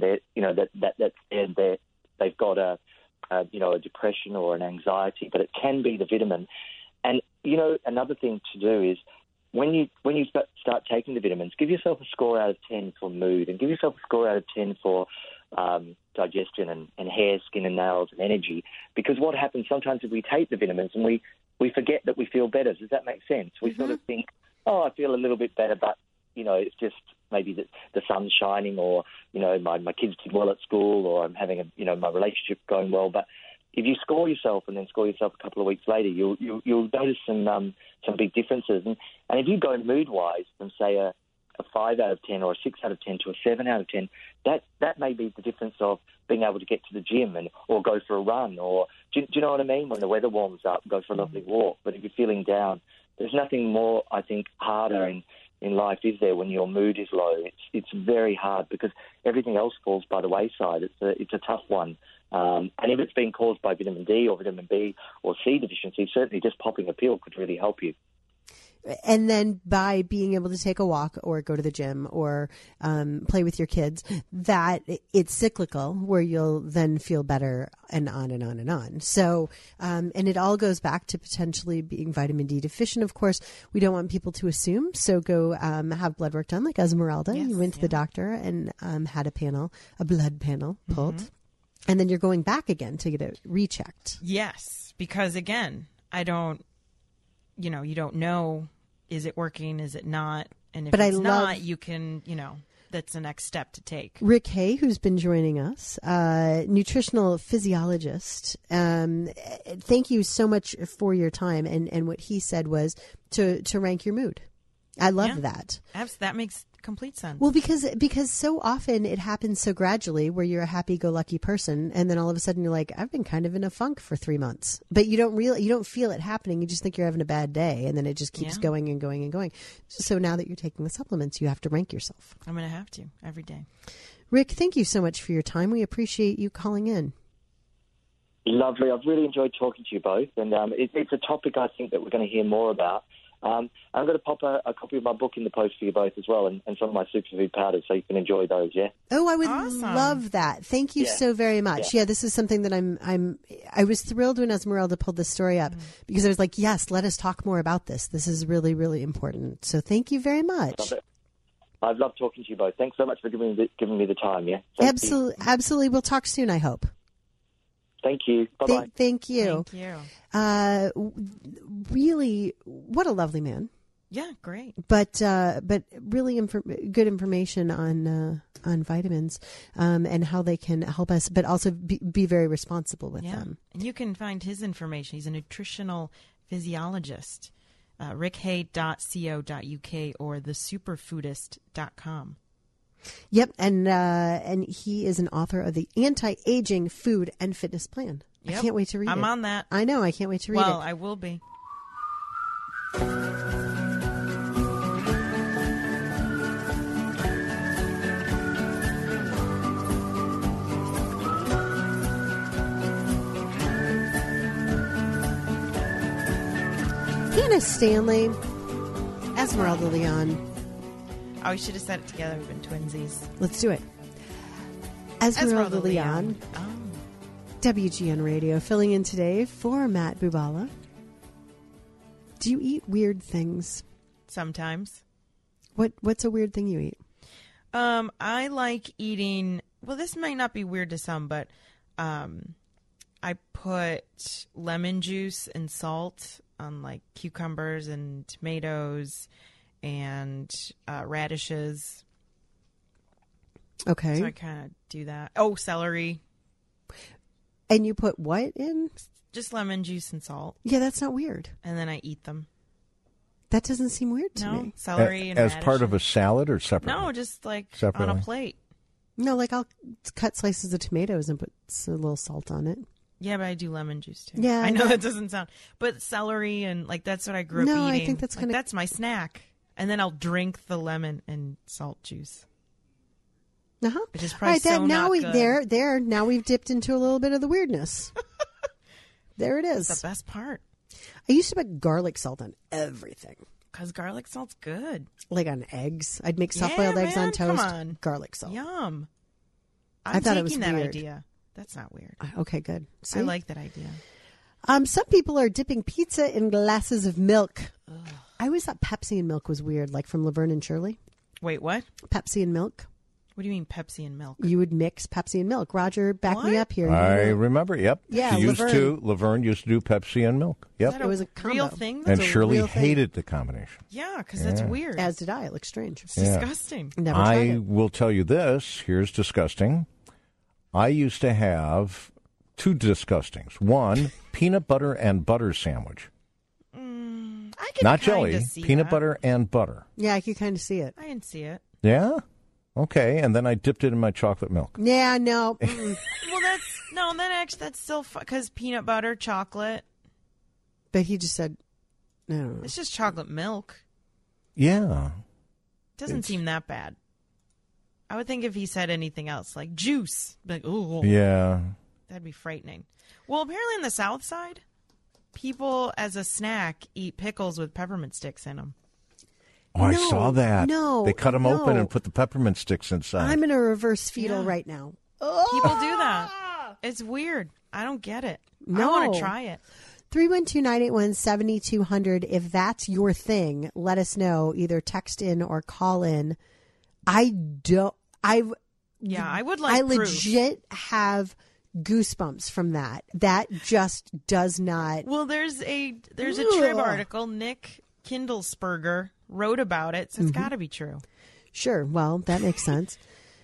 They've got a depression or an anxiety, but it can be the vitamin. And, another thing to do is when you start taking the vitamins, give yourself a score out of 10 for mood and give yourself a score out of 10 for digestion and hair, skin and nails and energy. Because what happens sometimes if we take the vitamins and we forget that we feel better. Does that make sense? We sort of think, I feel a little bit better, but, it's just maybe the sun's shining or, my kids did well at school or I'm having my relationship going well. But if you score yourself and then score yourself a couple of weeks later, you'll notice some big differences. And if you go mood-wise from, say, a 5 out of 10 or a 6 out of 10 to a 7 out of 10, that may be the difference of being able to get to the gym or go for a run. Or do you know what I mean? When the weather warms up, go for a lovely walk. But if you're feeling down, there's nothing more, I think, harder in life, is there, when your mood is low? It's very hard because everything else falls by the wayside. It's a tough one. And if it's been caused by vitamin D or vitamin B or C deficiency, certainly just popping a pill could really help you. And then by being able to take a walk or go to the gym or play with your kids, that it's cyclical where you'll then feel better and on and on and on. So, and it all goes back to potentially being vitamin D deficient. Of course, we don't want people to assume. So go have blood work done like Esmeralda. Yes, you went to the doctor and had a blood panel pulled. Mm-hmm. And then you're going back again to get it rechecked. Yes, because again, you don't know, is it working, is it not? And if it's not, you can, that's the next step to take. Rick Hay, who's been joining us, nutritional physiologist. Thank you so much for your time. And what he said was to rank your mood. I love that. That makes complete sense. Well, because so often it happens so gradually where you're a happy-go-lucky person and then all of a sudden you're like, I've been kind of in a funk for 3 months. But you don't feel it happening. You just think you're having a bad day and then it just keeps going and going and going. So now that you're taking the supplements, you have to rank yourself. I'm going to have to every day. Rick, thank you so much for your time. We appreciate you calling in. Lovely. I've really enjoyed talking to you both. And it's a topic I think that we're going to hear more about. I'm going to pop a copy of my book in the post for you both as well and some of my superfood powders so you can enjoy those, yeah? Oh, I would love that. Thank you so very much. Yeah, this is something that I was thrilled when Esmeralda pulled this story up because I was like, yes, let us talk more about this. This is really, really important. So thank you very much. I've loved talking to you both. Thanks so much for giving me the time, yeah? Absolutely. We'll talk soon, I hope. Thank you. Bye-bye. Thank you. Thank you. Really, what a lovely man. Yeah, great. But really good information on vitamins and how they can help us, but also be very responsible with them. And you can find his information. He's a nutritional physiologist. rickhay.co.uk or thesuperfoodist.com. Yep, and he is an author of the Anti-Aging Food and Fitness Plan. Yep. I can't wait to read it. I'm on that. I know, I can't wait to read it. Well, I will be. Hannah Stanley, Esmeralda Leon. Oh, we should have said it together. We've been twinsies. Let's do it. Esmeralda Leon. Oh. WGN Radio, filling in today for Matt Bubala. Do you eat weird things? Sometimes. What's a weird thing you eat? I like eating, well, this might not be weird to some, but I put lemon juice and salt on like cucumbers and tomatoes and radishes. Okay. So I kind of do that. Oh, celery. And you put what in? Just lemon juice and salt. Yeah, that's not weird. And then I eat them. That doesn't seem weird to me. Celery and as radish. part of a salad or separately? No, just like separately. on a plate. No, like I'll cut slices of tomatoes and put a little salt on it. Yeah, but I do lemon juice too. Yeah, I know that doesn't sound, but celery and like that's what I grew up eating. No, I think that's kind of that's my snack. And then I'll drink the lemon and salt juice. Which is probably now not good. Now we've dipped into a little bit of the weirdness. There it is. It's the best part. I used to put garlic salt on everything. Because garlic salt's good. Like on eggs. I'd make soft-boiled eggs on toast. Come on. Garlic salt. Yum. I thought it was that weird. idea. That's not weird. Okay, good. See? I like that idea. Some people are dipping pizza in glasses of milk. Ugh. I always thought Pepsi and milk was weird, like from Laverne and Shirley. Wait, what? Pepsi and milk. What do you mean Pepsi and milk? You would mix Pepsi and milk. Roger, back me up here. I remember, yep. Yeah, Laverne used to do Pepsi and milk. Yep. It was a combo. Real thing? And Shirley hated the combination. Yeah, because that's weird. As did I. It looks strange. It's disgusting. Never tried it. I will tell you this. Here's disgusting. I used to have two disgustings. One, peanut butter and butter sandwich. I could Not kinda jelly, see peanut that. butter and butter. Yeah, I could kind of see it. I didn't see it. Yeah? Okay, and then I dipped it in my chocolate milk. Yeah, no. Mm-mm. Well, that's still because peanut butter, chocolate. But he just said, no. It's just chocolate milk. Yeah. Doesn't seem that bad. I would think if he said anything else, like juice, like, oh, Yeah. that'd be frightening. Well, apparently in the South Side, people as a snack eat pickles with peppermint sticks in them. Oh, I saw that. No. They cut them open and put the peppermint sticks inside. I'm in a reverse fetal right now. People do that. It's weird. I don't get it. No. I want to try it. 312-981-7200. If that's your thing, let us know. Either text in or call in. I would like proof. Legit have goosebumps from that. That just does not. Well, there's a Trib article. Nick Kindlesperger wrote about it, so it's got to be true. Sure. Well, that makes sense.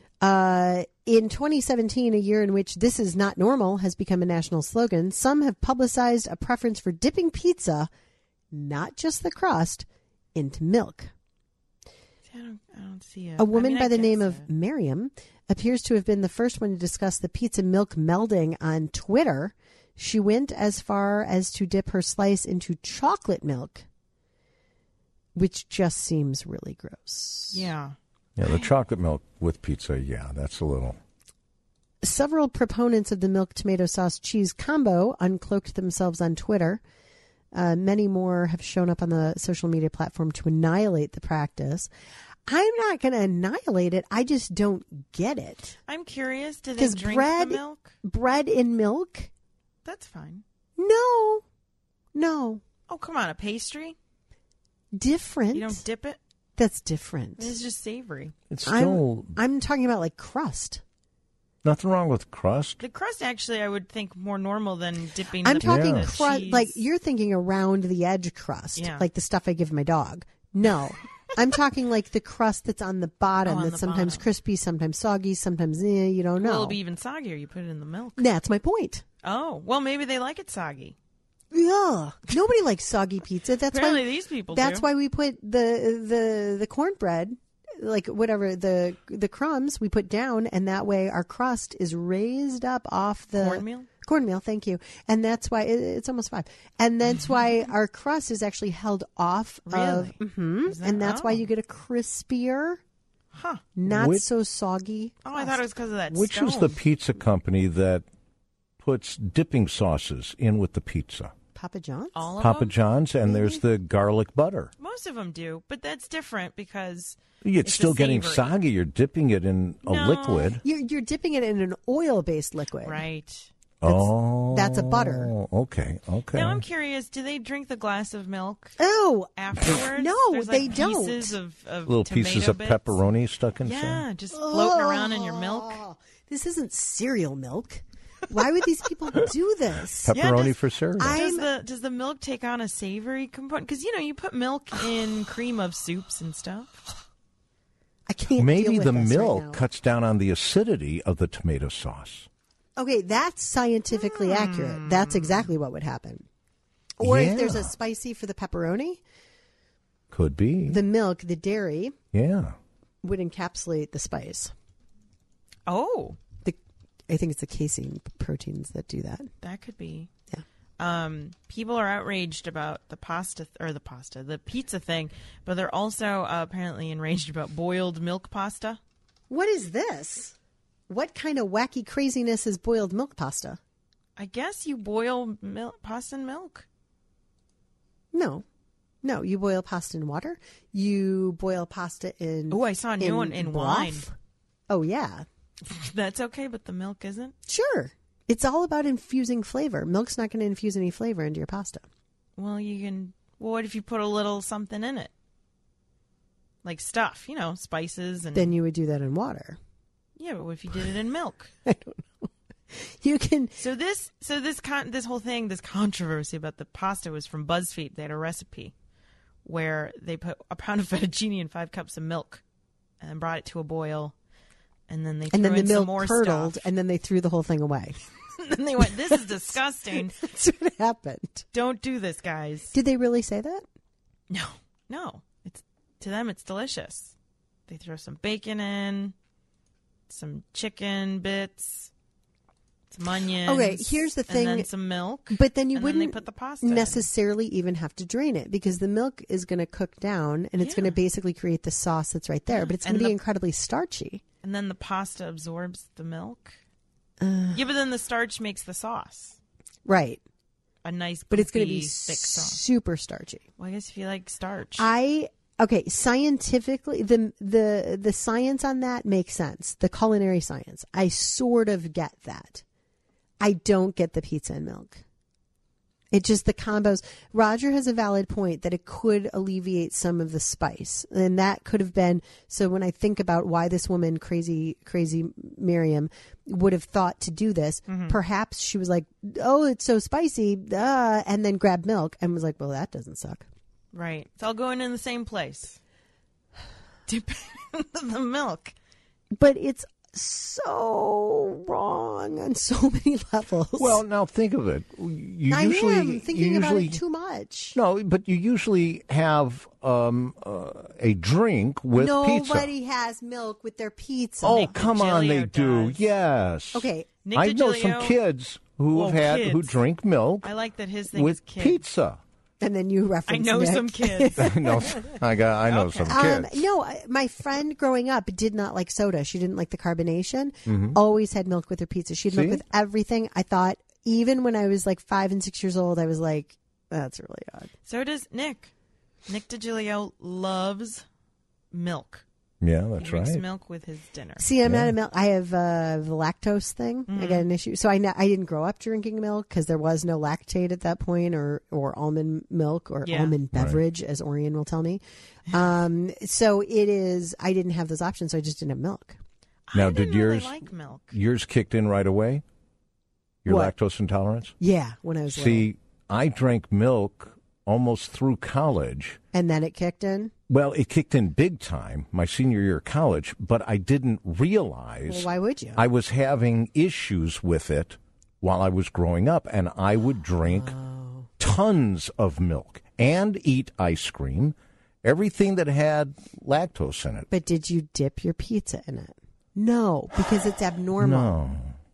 In 2017, a year in which "this is not normal" has become a national slogan, some have publicized a preference for dipping pizza, not just the crust, into milk. I don't see it. A woman by the name of Miriam appears to have been the first one to discuss the pizza milk melding on Twitter. She went as far as to dip her slice into chocolate milk, which just seems really gross. Yeah. Yeah, the chocolate milk with pizza, that's a little. Several proponents of the milk tomato sauce cheese combo uncloaked themselves on Twitter. Many more have shown up on the social media platform to annihilate the practice. I'm not going to annihilate it. I just don't get it. I'm curious. Do they drink the milk? Bread in milk? That's fine. No. Oh, come on. A pastry? Different. You don't dip it? That's different. It's just savory. It's still. I'm talking about like crust. Nothing wrong with crust. The crust, actually, I would think more normal than dipping. I'm talking crust, like you're thinking around the edge crust, like the stuff I give my dog. No, I'm talking like the crust that's on the bottom. That's sometimes crispy, sometimes soggy, sometimes you don't know. Well, it'll be even soggier. You put it in the milk. That's my point. Oh, well, maybe they like it soggy. Yeah, nobody likes soggy pizza. That's apparently why these people. That's do. why we put the cornbread, like whatever the crumbs we put down, and that way our crust is raised up off the cornmeal. Cornmeal, thank you. And that's why it's almost 5. And that's why our crust is actually held off of, and that's why you get a crispier, not so soggy. Oh, I thought it was because of that. Which is the pizza company that puts dipping sauces in with the pizza? Papa John's? All of Papa them? John's, and there's the garlic butter. Most of them do, but that's different because it's still getting soggy. You're dipping it in a liquid. You're dipping it in an oil-based liquid. Right. That's a butter. Okay. Now I'm curious, do they drink the glass of milk afterwards? No, There's they like don't. Pieces of little pieces of bits. pepperoni stuck inside. Yeah, just floating around in your milk. This isn't cereal milk. Why would these people do this? Pepperoni for cereal. Does the milk take on a savory component? Because, you put milk in cream of soups and stuff. I can't Maybe deal with the this milk right now. cuts down on the acidity of the tomato sauce. Okay, that's scientifically accurate. That's exactly what would happen. Or if there's a spicy for the pepperoni. Could be. The milk, the dairy. Yeah. Would encapsulate the spice. Oh. I think it's the casein proteins that do that. That could be. Yeah. People are outraged about the pizza thing, but they're also apparently enraged about boiled milk pasta. What is this? What kind of wacky craziness is boiled milk pasta? I guess you boil pasta in milk. No, you boil pasta in water. You boil pasta in. Oh, I saw a new one in wine. Oh yeah. That's okay, but the milk isn't? Sure. It's all about infusing flavor. Milk's not going to infuse any flavor into your pasta. Well, what if you put a little something in it? Like stuff, spices and... Then you would do that in water. Yeah, but what if you did it in milk? I don't know. You can... So this whole thing, this controversy about the pasta was from BuzzFeed. They had a recipe where they put a pound of fettuccine in 5 cups of milk and then brought it to a boil. And then they threw in some more curdled, stuff. And then they threw the whole thing away. And then they went, "This is disgusting." That's what happened. Don't do this, guys. Did they really say that? No. To them, it's delicious. They throw some bacon in, some chicken bits, some onions. Okay, here's the thing. And then some milk. But then you and wouldn't then they put the pasta necessarily even have to drain it because the milk is going to cook down and it's going to basically create the sauce that's right there. But it's going to be incredibly starchy. And then the pasta absorbs the milk. Yeah, but then the starch makes the sauce. Right. A nice, but it's going to be thick sauce. Super starchy. Well, I guess if you like starch. Okay, scientifically, the science on that makes sense. The culinary science. I sort of get that. I don't get the pizza and milk. It just, the combos. Roger has a valid point that it could alleviate some of the spice. And that could have been, so when I think about why this woman, crazy Miriam, would have thought to do this, perhaps she was like, oh, it's so spicy, and then grabbed milk and was like, well, that doesn't suck. Right. It's all going in the same place. Dip the milk. But it's so wrong on so many levels. Well, now think of it. I am thinking about it too much. No, but you usually have a drink with pizza. Nobody has milk with their pizza. Oh, come on, they do. Yes. Okay. I know some kids who who drink milk. I like that his thing with is kid. pizza. And then you reference I know Nick. some kids. I know some kids. No, my friend growing up did not like soda. She didn't like the carbonation. Always had milk with her pizza. She had milk with everything. I thought, even when I was like 5 and 6 years old, I was like, that's really odd. So does Nick. Nick DiGilio loves milk. Yeah, that's he drinks right. milk with his dinner. See, I'm not a milk. I have the lactose thing. I got an issue. So I didn't grow up drinking milk because there was no lactate at that point, or almond milk or almond beverage, as Orion will tell me. So it is. I didn't have those options, so I just didn't have milk. Now, did yours like milk? Yours kicked in right away? Your lactose intolerance? Yeah, when I was little. I drank milk almost through college. And then it kicked in? Well, it kicked in big time my senior year of college, but I didn't realize. Well, why would you? I was having issues with it while I was growing up, and I would drink tons of milk and eat ice cream, everything that had lactose in it. But did you dip your pizza in it? No, because it's abnormal.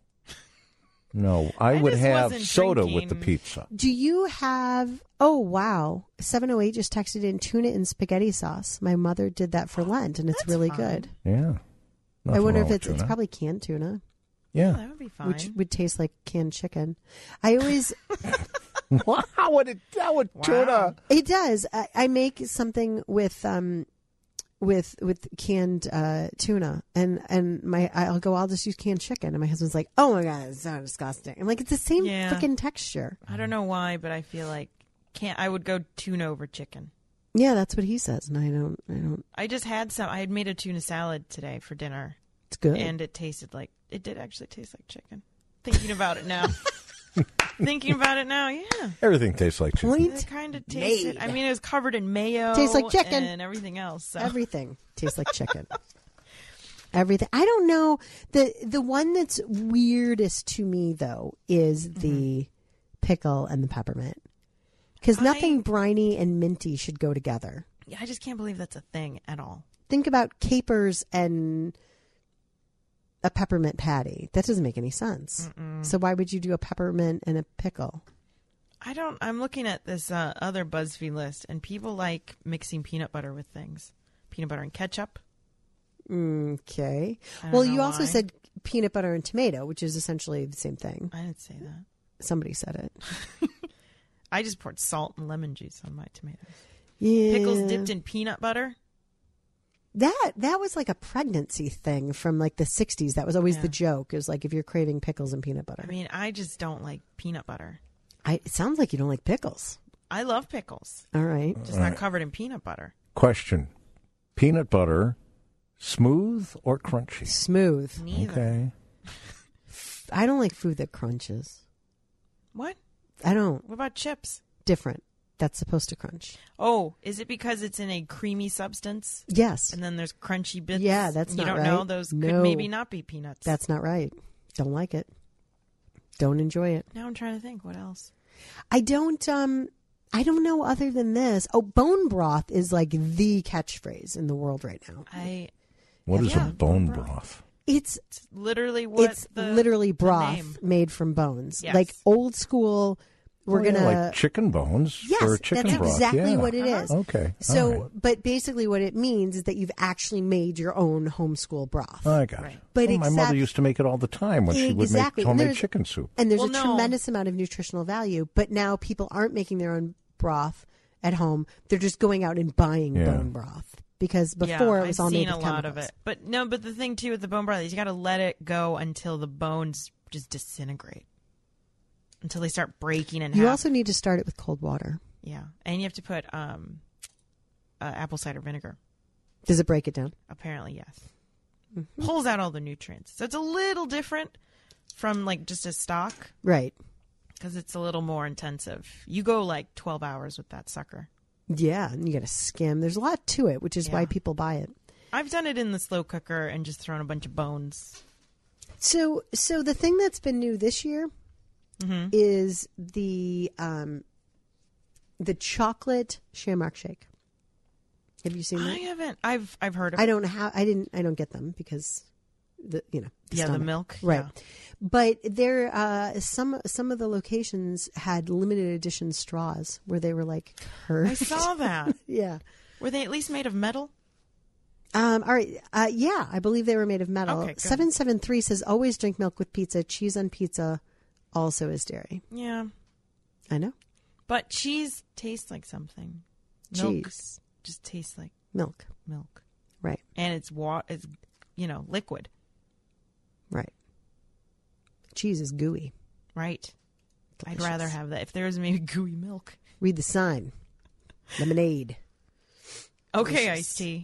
No, I would have soda with the pizza. Do you have... Oh, wow. 708 just texted in tuna and spaghetti sauce. My mother did that for Lent, and it's really good. Yeah. I wonder if it's probably canned tuna. Yeah. That would be fine. Which would taste like canned chicken. I always... How would tuna? It does. I make something with with canned tuna, and I'll just use canned chicken, and my husband's like, oh my God, it's so disgusting. I'm like, it's the same freaking texture. I don't know why, but I feel like I would go tuna over chicken. Yeah, that's what he says, and I don't. I just had some. I had made a tuna salad today for dinner. It's good, and it did actually taste like chicken. Thinking about it now. Yeah. Everything tastes like chicken. It kind of tasted. I mean, it was covered in mayo. Tastes like chicken and everything else. So. Everything tastes like chicken. Everything. I don't know. The one that's weirdest to me though is the pickle and the peppermint, because nothing briny and minty should go together. Yeah, I just can't believe that's a thing at all. Think about capers and a peppermint patty. That doesn't make any sense. So why would you do a peppermint and a pickle? I'm looking at this other BuzzFeed list, and people like mixing peanut butter with things. Peanut butter and ketchup. Okay. Well, you also said peanut butter and tomato, which is essentially the same thing. I didn't say that. Somebody said it. I just poured salt and lemon juice on my tomatoes. Yeah. Pickles dipped in peanut butter. That was like a pregnancy thing from like the 60s. That was always the joke. It was like if you're craving pickles and peanut butter. I mean, I just don't like peanut butter. It sounds like you don't like pickles. I love pickles. All right. Just not covered in peanut butter. Question. Peanut butter, smooth or crunchy? Smooth. Neither. Okay. I don't like food that crunches. What? I don't. What about chips? Different. That's supposed to crunch. Oh, is it because it's in a creamy substance? Yes. And then there's crunchy bits? Yeah, that's not right. You don't know? Those could maybe not be peanuts. That's not right. Don't like it. Don't enjoy it. Now I'm trying to think. What else? I don't know other than this. Oh, bone broth is like the catchphrase in the world right now. What is a bone broth? It's literally broth made from bones. Yes. Like old school. We're gonna like chicken bones. Yes, or chicken that's broth. exactly what it is. Okay. So, but basically, what it means is that you've actually made your own homeschool broth. I got it. But my mother used to make it all the time when she would make homemade chicken soup. And there's tremendous amount of nutritional value. But now people aren't making their own broth at home. They're just going out and buying bone broth. Because before it was all made with chemicals. I've seen a lot of it. But the thing too with the bone broth is you got to let it go until the bones just disintegrate. Until they start breaking in half. You also need to start it with cold water. Yeah. And you have to put apple cider vinegar. Does it break it down? Apparently, yes. Mm-hmm. Pulls out all the nutrients. So it's a little different from like just a stock. Right. Because it's a little more intensive. You go like 12 hours with that sucker. Yeah. And you got to skim. There's a lot to it, which is why people buy it. I've done it in the slow cooker and just thrown a bunch of bones. So the thing that's been new this year is the chocolate Shamrock Shake. Have you seen that? I haven't. I've heard of it. I don't get them because the milk. Right. Yeah. But there some of the locations had limited edition straws where they were like curved. I saw that. Yeah. Were they at least made of metal? All right. Yeah, I believe they were made of metal. Okay, 773 says always drink milk with pizza. Cheese on pizza also is dairy. Yeah. I know. But cheese tastes like something. Cheese milk just tastes like milk. Right. And it's liquid. Right. Cheese is gooey. Right. Delicious. I'd rather have that if there was maybe gooey milk. Read the sign. Lemonade. Okay, iced tea.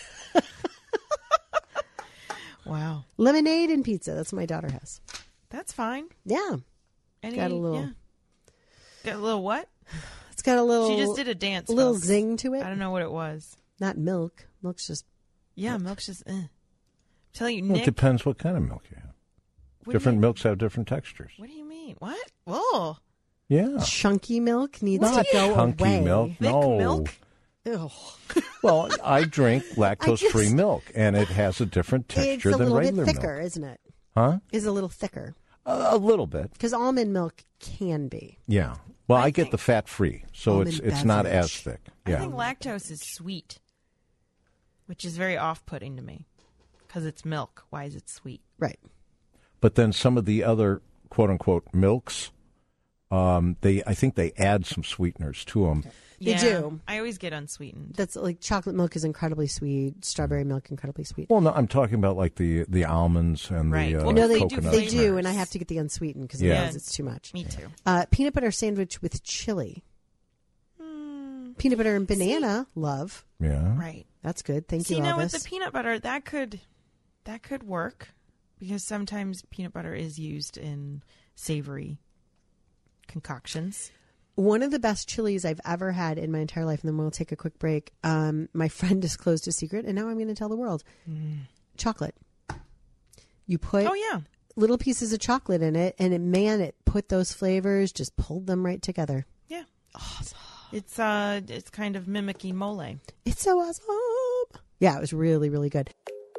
Wow. Lemonade and pizza. That's what my daughter has. That's fine. Yeah. Got a little. Yeah. Got a little what? It's got a little. She just did a dance. A little folks. zing to it. I don't know what it was. Not milk. Milk's just. Yeah, milk's just. I'm telling you, Well, Nick. it depends what kind of milk you have. Different milks have different textures. What do you mean? What? Whoa. Yeah. Chunky milk needs Not to go chunky away. milk. Thick No. milk? Ugh. Well, I drink lactose-free milk, and it has a different texture than regular It's a little bit thicker, milk. isn't it? Huh? It's a little thicker. A little bit. Because almond milk can be. Yeah. Well, I get the fat-free, so Almond it's not beverage. as thick. I Yeah. think lactose is sweet, which is very off-putting to me because it's milk. Why is it sweet? Right. But then some of the other quote-unquote milks I think they add some sweeteners to them. They do. I always get unsweetened. That's like chocolate milk is incredibly sweet. Strawberry milk incredibly sweet. Well, no, I'm talking about like the almonds and right. the well, no, they coconut. They do, and I have to get the unsweetened because otherwise it's too much. Me too. Peanut butter sandwich with chili. Peanut butter and banana, love. Yeah. Right. That's good. Thank you, Elvis. Now with the peanut butter, that could work because sometimes peanut butter is used in savory concoctions. One of the best chilies I've ever had in my entire life, and then we'll take a quick break. My friend disclosed a secret, and now I'm going to tell the world. Chocolate. You put little pieces of chocolate in it, and it put those flavors, just pulled them right together. Yeah. Awesome. It's kind of mimicking mole. It's so awesome. Yeah, it was really, really good.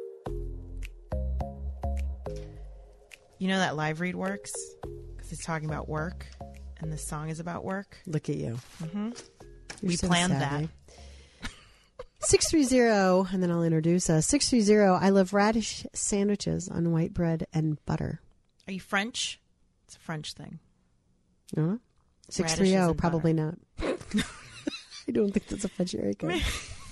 You know that live read works because it's talking about work, and this song is about work. Look at you. Mm-hmm. We planned savvy. That. 630, and then I'll introduce us. 630, I love radish sandwiches on white bread and butter. Are you French? It's a French thing. 630, probably not. I don't think that's a French area code.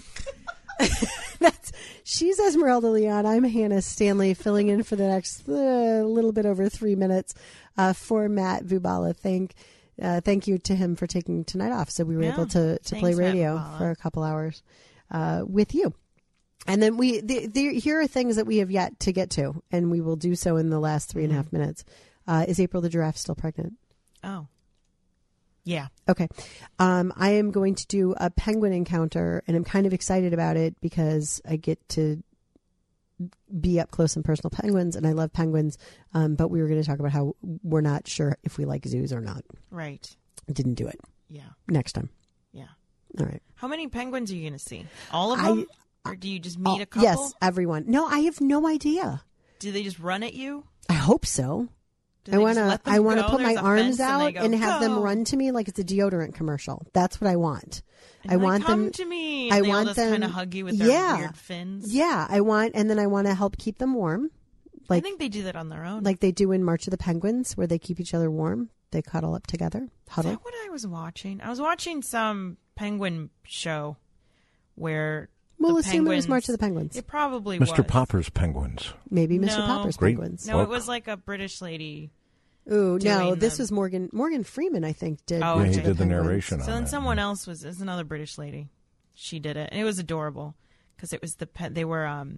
She's Esmeralda Leon. I'm Hannah Stanley, filling in for the next little bit over 3 minutes for Matt Bubala. Thank you to him for taking tonight off, so we were able to play radio for a couple hours with you. And then here are things that we have yet to get to, and we will do so in the last 3.5 minutes. Is April the giraffe still pregnant? Oh. Yeah. Okay. I am going to do a penguin encounter, and I'm kind of excited about it because I get to be up close and personal penguins, and I love penguins. But we were going to talk about how we're not sure if we like zoos or not. Right. Didn't do it. Yeah. Next time. Yeah. All right. How many penguins are you going to see? All of them? Or do you just meet a couple? Yes, everyone. No, I have no idea. Do they just run at you? I hope so. I want to put my arms out and have them run to me like it's a deodorant commercial. That's what I want. And I want them to me. And I want them kind of hug you with their weird fins. Yeah, and then I want to help keep them warm. I think they do that on their own, like they do in March of the Penguins, where they keep each other warm. They cuddle up together. Huddle. Is that what I was watching? I was watching some penguin show where. We'll assume it was March of the Penguins. It probably was. Mr. Popper's Penguins. Maybe Mr. Popper's Penguins. No, it was like a British lady. Ooh, no, this was Morgan Freeman, I think, did. Oh, he did the narration. So then someone else was another British lady. She did it, and it was adorable because it was they were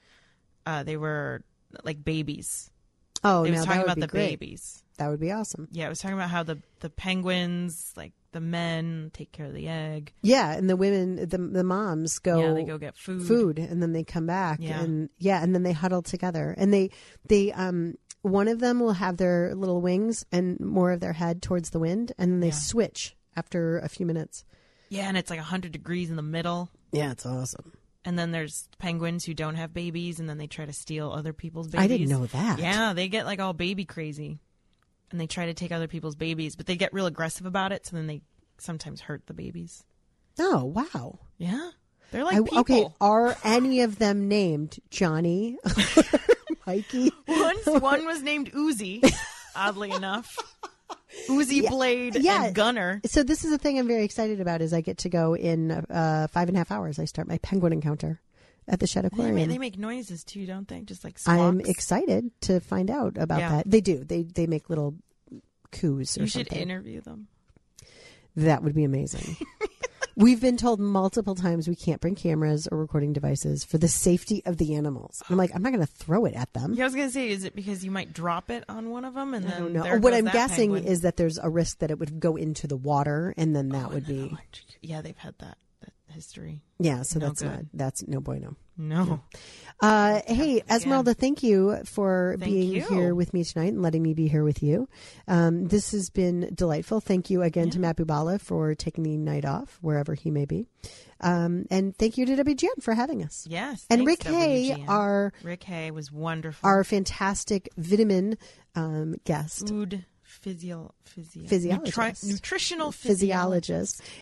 like babies. Oh, it was talking about the great. babies. That would be awesome. Yeah, it was talking about how the penguins, like the men, take care of the egg. Yeah, and the women, the moms go. Yeah, they go get food, and then they come back. Yeah. And then they huddle together, and they one of them will have their little wings and more of their head towards the wind, and then they switch after a few minutes. Yeah, and it's like 100 degrees in the middle. Yeah, it's awesome. And then there's penguins who don't have babies, and then they try to steal other people's babies. I didn't know that. Yeah, they get like all baby crazy, and they try to take other people's babies, but they get real aggressive about it, so then they sometimes hurt the babies. Oh, wow. Yeah. They're like people. Okay, are any of them named Johnny? Mikey? One was named Uzi, oddly enough. Uzi Blade and Gunner. So this is the thing I'm very excited about is I get to go in 5.5 hours. I start my penguin encounter at the Shedd Aquarium. They make noises too, don't they? Just like squawks. I'm excited to find out about that. They do. They make little coos or something. You should interview them. That would be amazing. We've been told multiple times we can't bring cameras or recording devices for the safety of the animals. I'm like, I'm not going to throw it at them. Yeah, I was going to say, is it because you might drop it on one of them? And I don't know. What I'm guessing is that there's a risk that it would go into the water, and then that would be. Yeah, they've had that history. Yeah, so that's no bueno. No. Hey, Esmeralda, thank you for being here with me tonight and letting me be here with you. This has been delightful. Thank you again to Matt Bubala for taking the night off, wherever he may be. And thank you to WGN for having us. Yes. And Rick Hay, Rick Hay was wonderful. Our fantastic vitamin guest. Food physiologist. Nutritional physiologist.